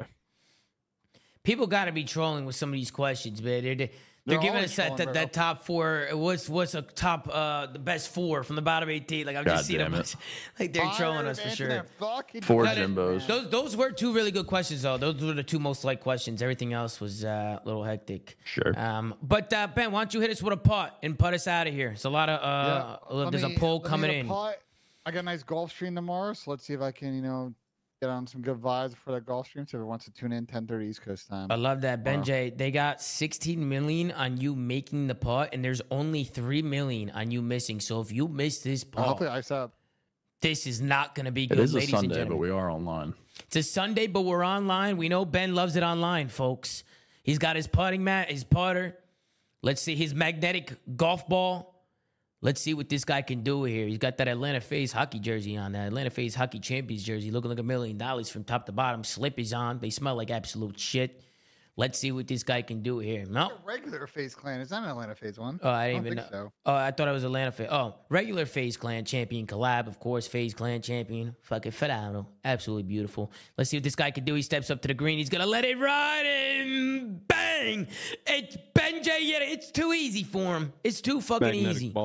People got to be trolling with some of these questions, man. They're giving us that top four. What's a top the best four from the bottom 18? Like I'm just seeing them, like they're trolling us for sure. Four Jimbos. Those were 2 really good questions though. Those were the 2 most liked questions. Everything else was a little hectic. Sure. But Ben, why don't you hit us with a putt and putt us out of here? It's a lot of there's a poll coming in. I got a nice golf stream tomorrow, so let's see if I can get on some good vibes for that golf stream. So everyone wants to tune in 10:30 East Coast time. I love that. Benjay, they got 16 million on you making the putt, and there's only 3 million on you missing. So if you miss this putt, hopefully ice up. This is not going to be good. It is a ladies and Sunday, gentlemen. but we are online. It's a Sunday, but we're online. We know Ben loves it online, folks. He's got his putting mat, his putter. Let's see his magnetic golf ball. Let's see what this guy can do here. He's got that Atlanta FaZe hockey jersey on, that Atlanta FaZe hockey champions jersey, looking like $1 million from top to bottom. Slip is on. They smell like absolute shit. Let's see what this guy can do here. No, regular FaZe Clan. Is that an Atlanta FaZe one? Oh, I didn't even know. So. Oh, I thought it was Atlanta FaZe. Oh, regular FaZe Clan champion collab, of course. FaZe Clan champion. Fucking phenomenal. Absolutely beautiful. Let's see what this guy can do. He steps up to the green. He's going to let it ride and bang. It's Benjay. It's too easy for him. It's too fucking Magnetic easy. Ball.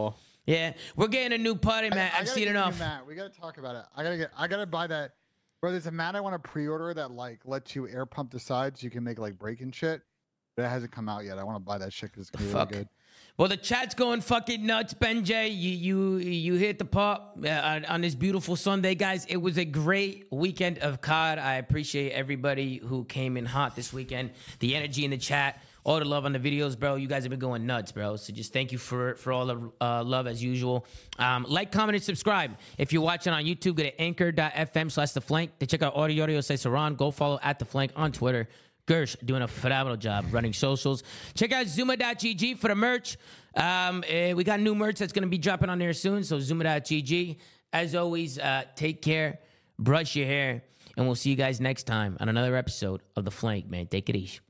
Yeah, we're getting a new party mat. I've seen enough. We gotta talk about it. I gotta buy that. Bro, there's a mat I want to pre-order that like lets you air pump the sides so you can make like break-in shit. But it hasn't come out yet. I want to buy that shit because it's gonna be really good. Well, the chat's going fucking nuts, Benjay. You hit the pop on this beautiful Sunday, guys. It was a great weekend of COD. I appreciate everybody who came in hot this weekend. The energy in the chat, all the love on the videos, bro. You guys have been going nuts, bro. So just thank you for all the love as usual. Like, comment, and subscribe. If you're watching on YouTube, go to anchor.fm/theflank to check out Audio Say Saran. Go follow @theflank on Twitter. Gersh doing a phenomenal job running socials. Check out Zuma.gg for the merch. We got new merch that's going to be dropping on there soon. So Zuma.gg. As always, take care, brush your hair, and we'll see you guys next time on another episode of The Flank, man. Take it easy.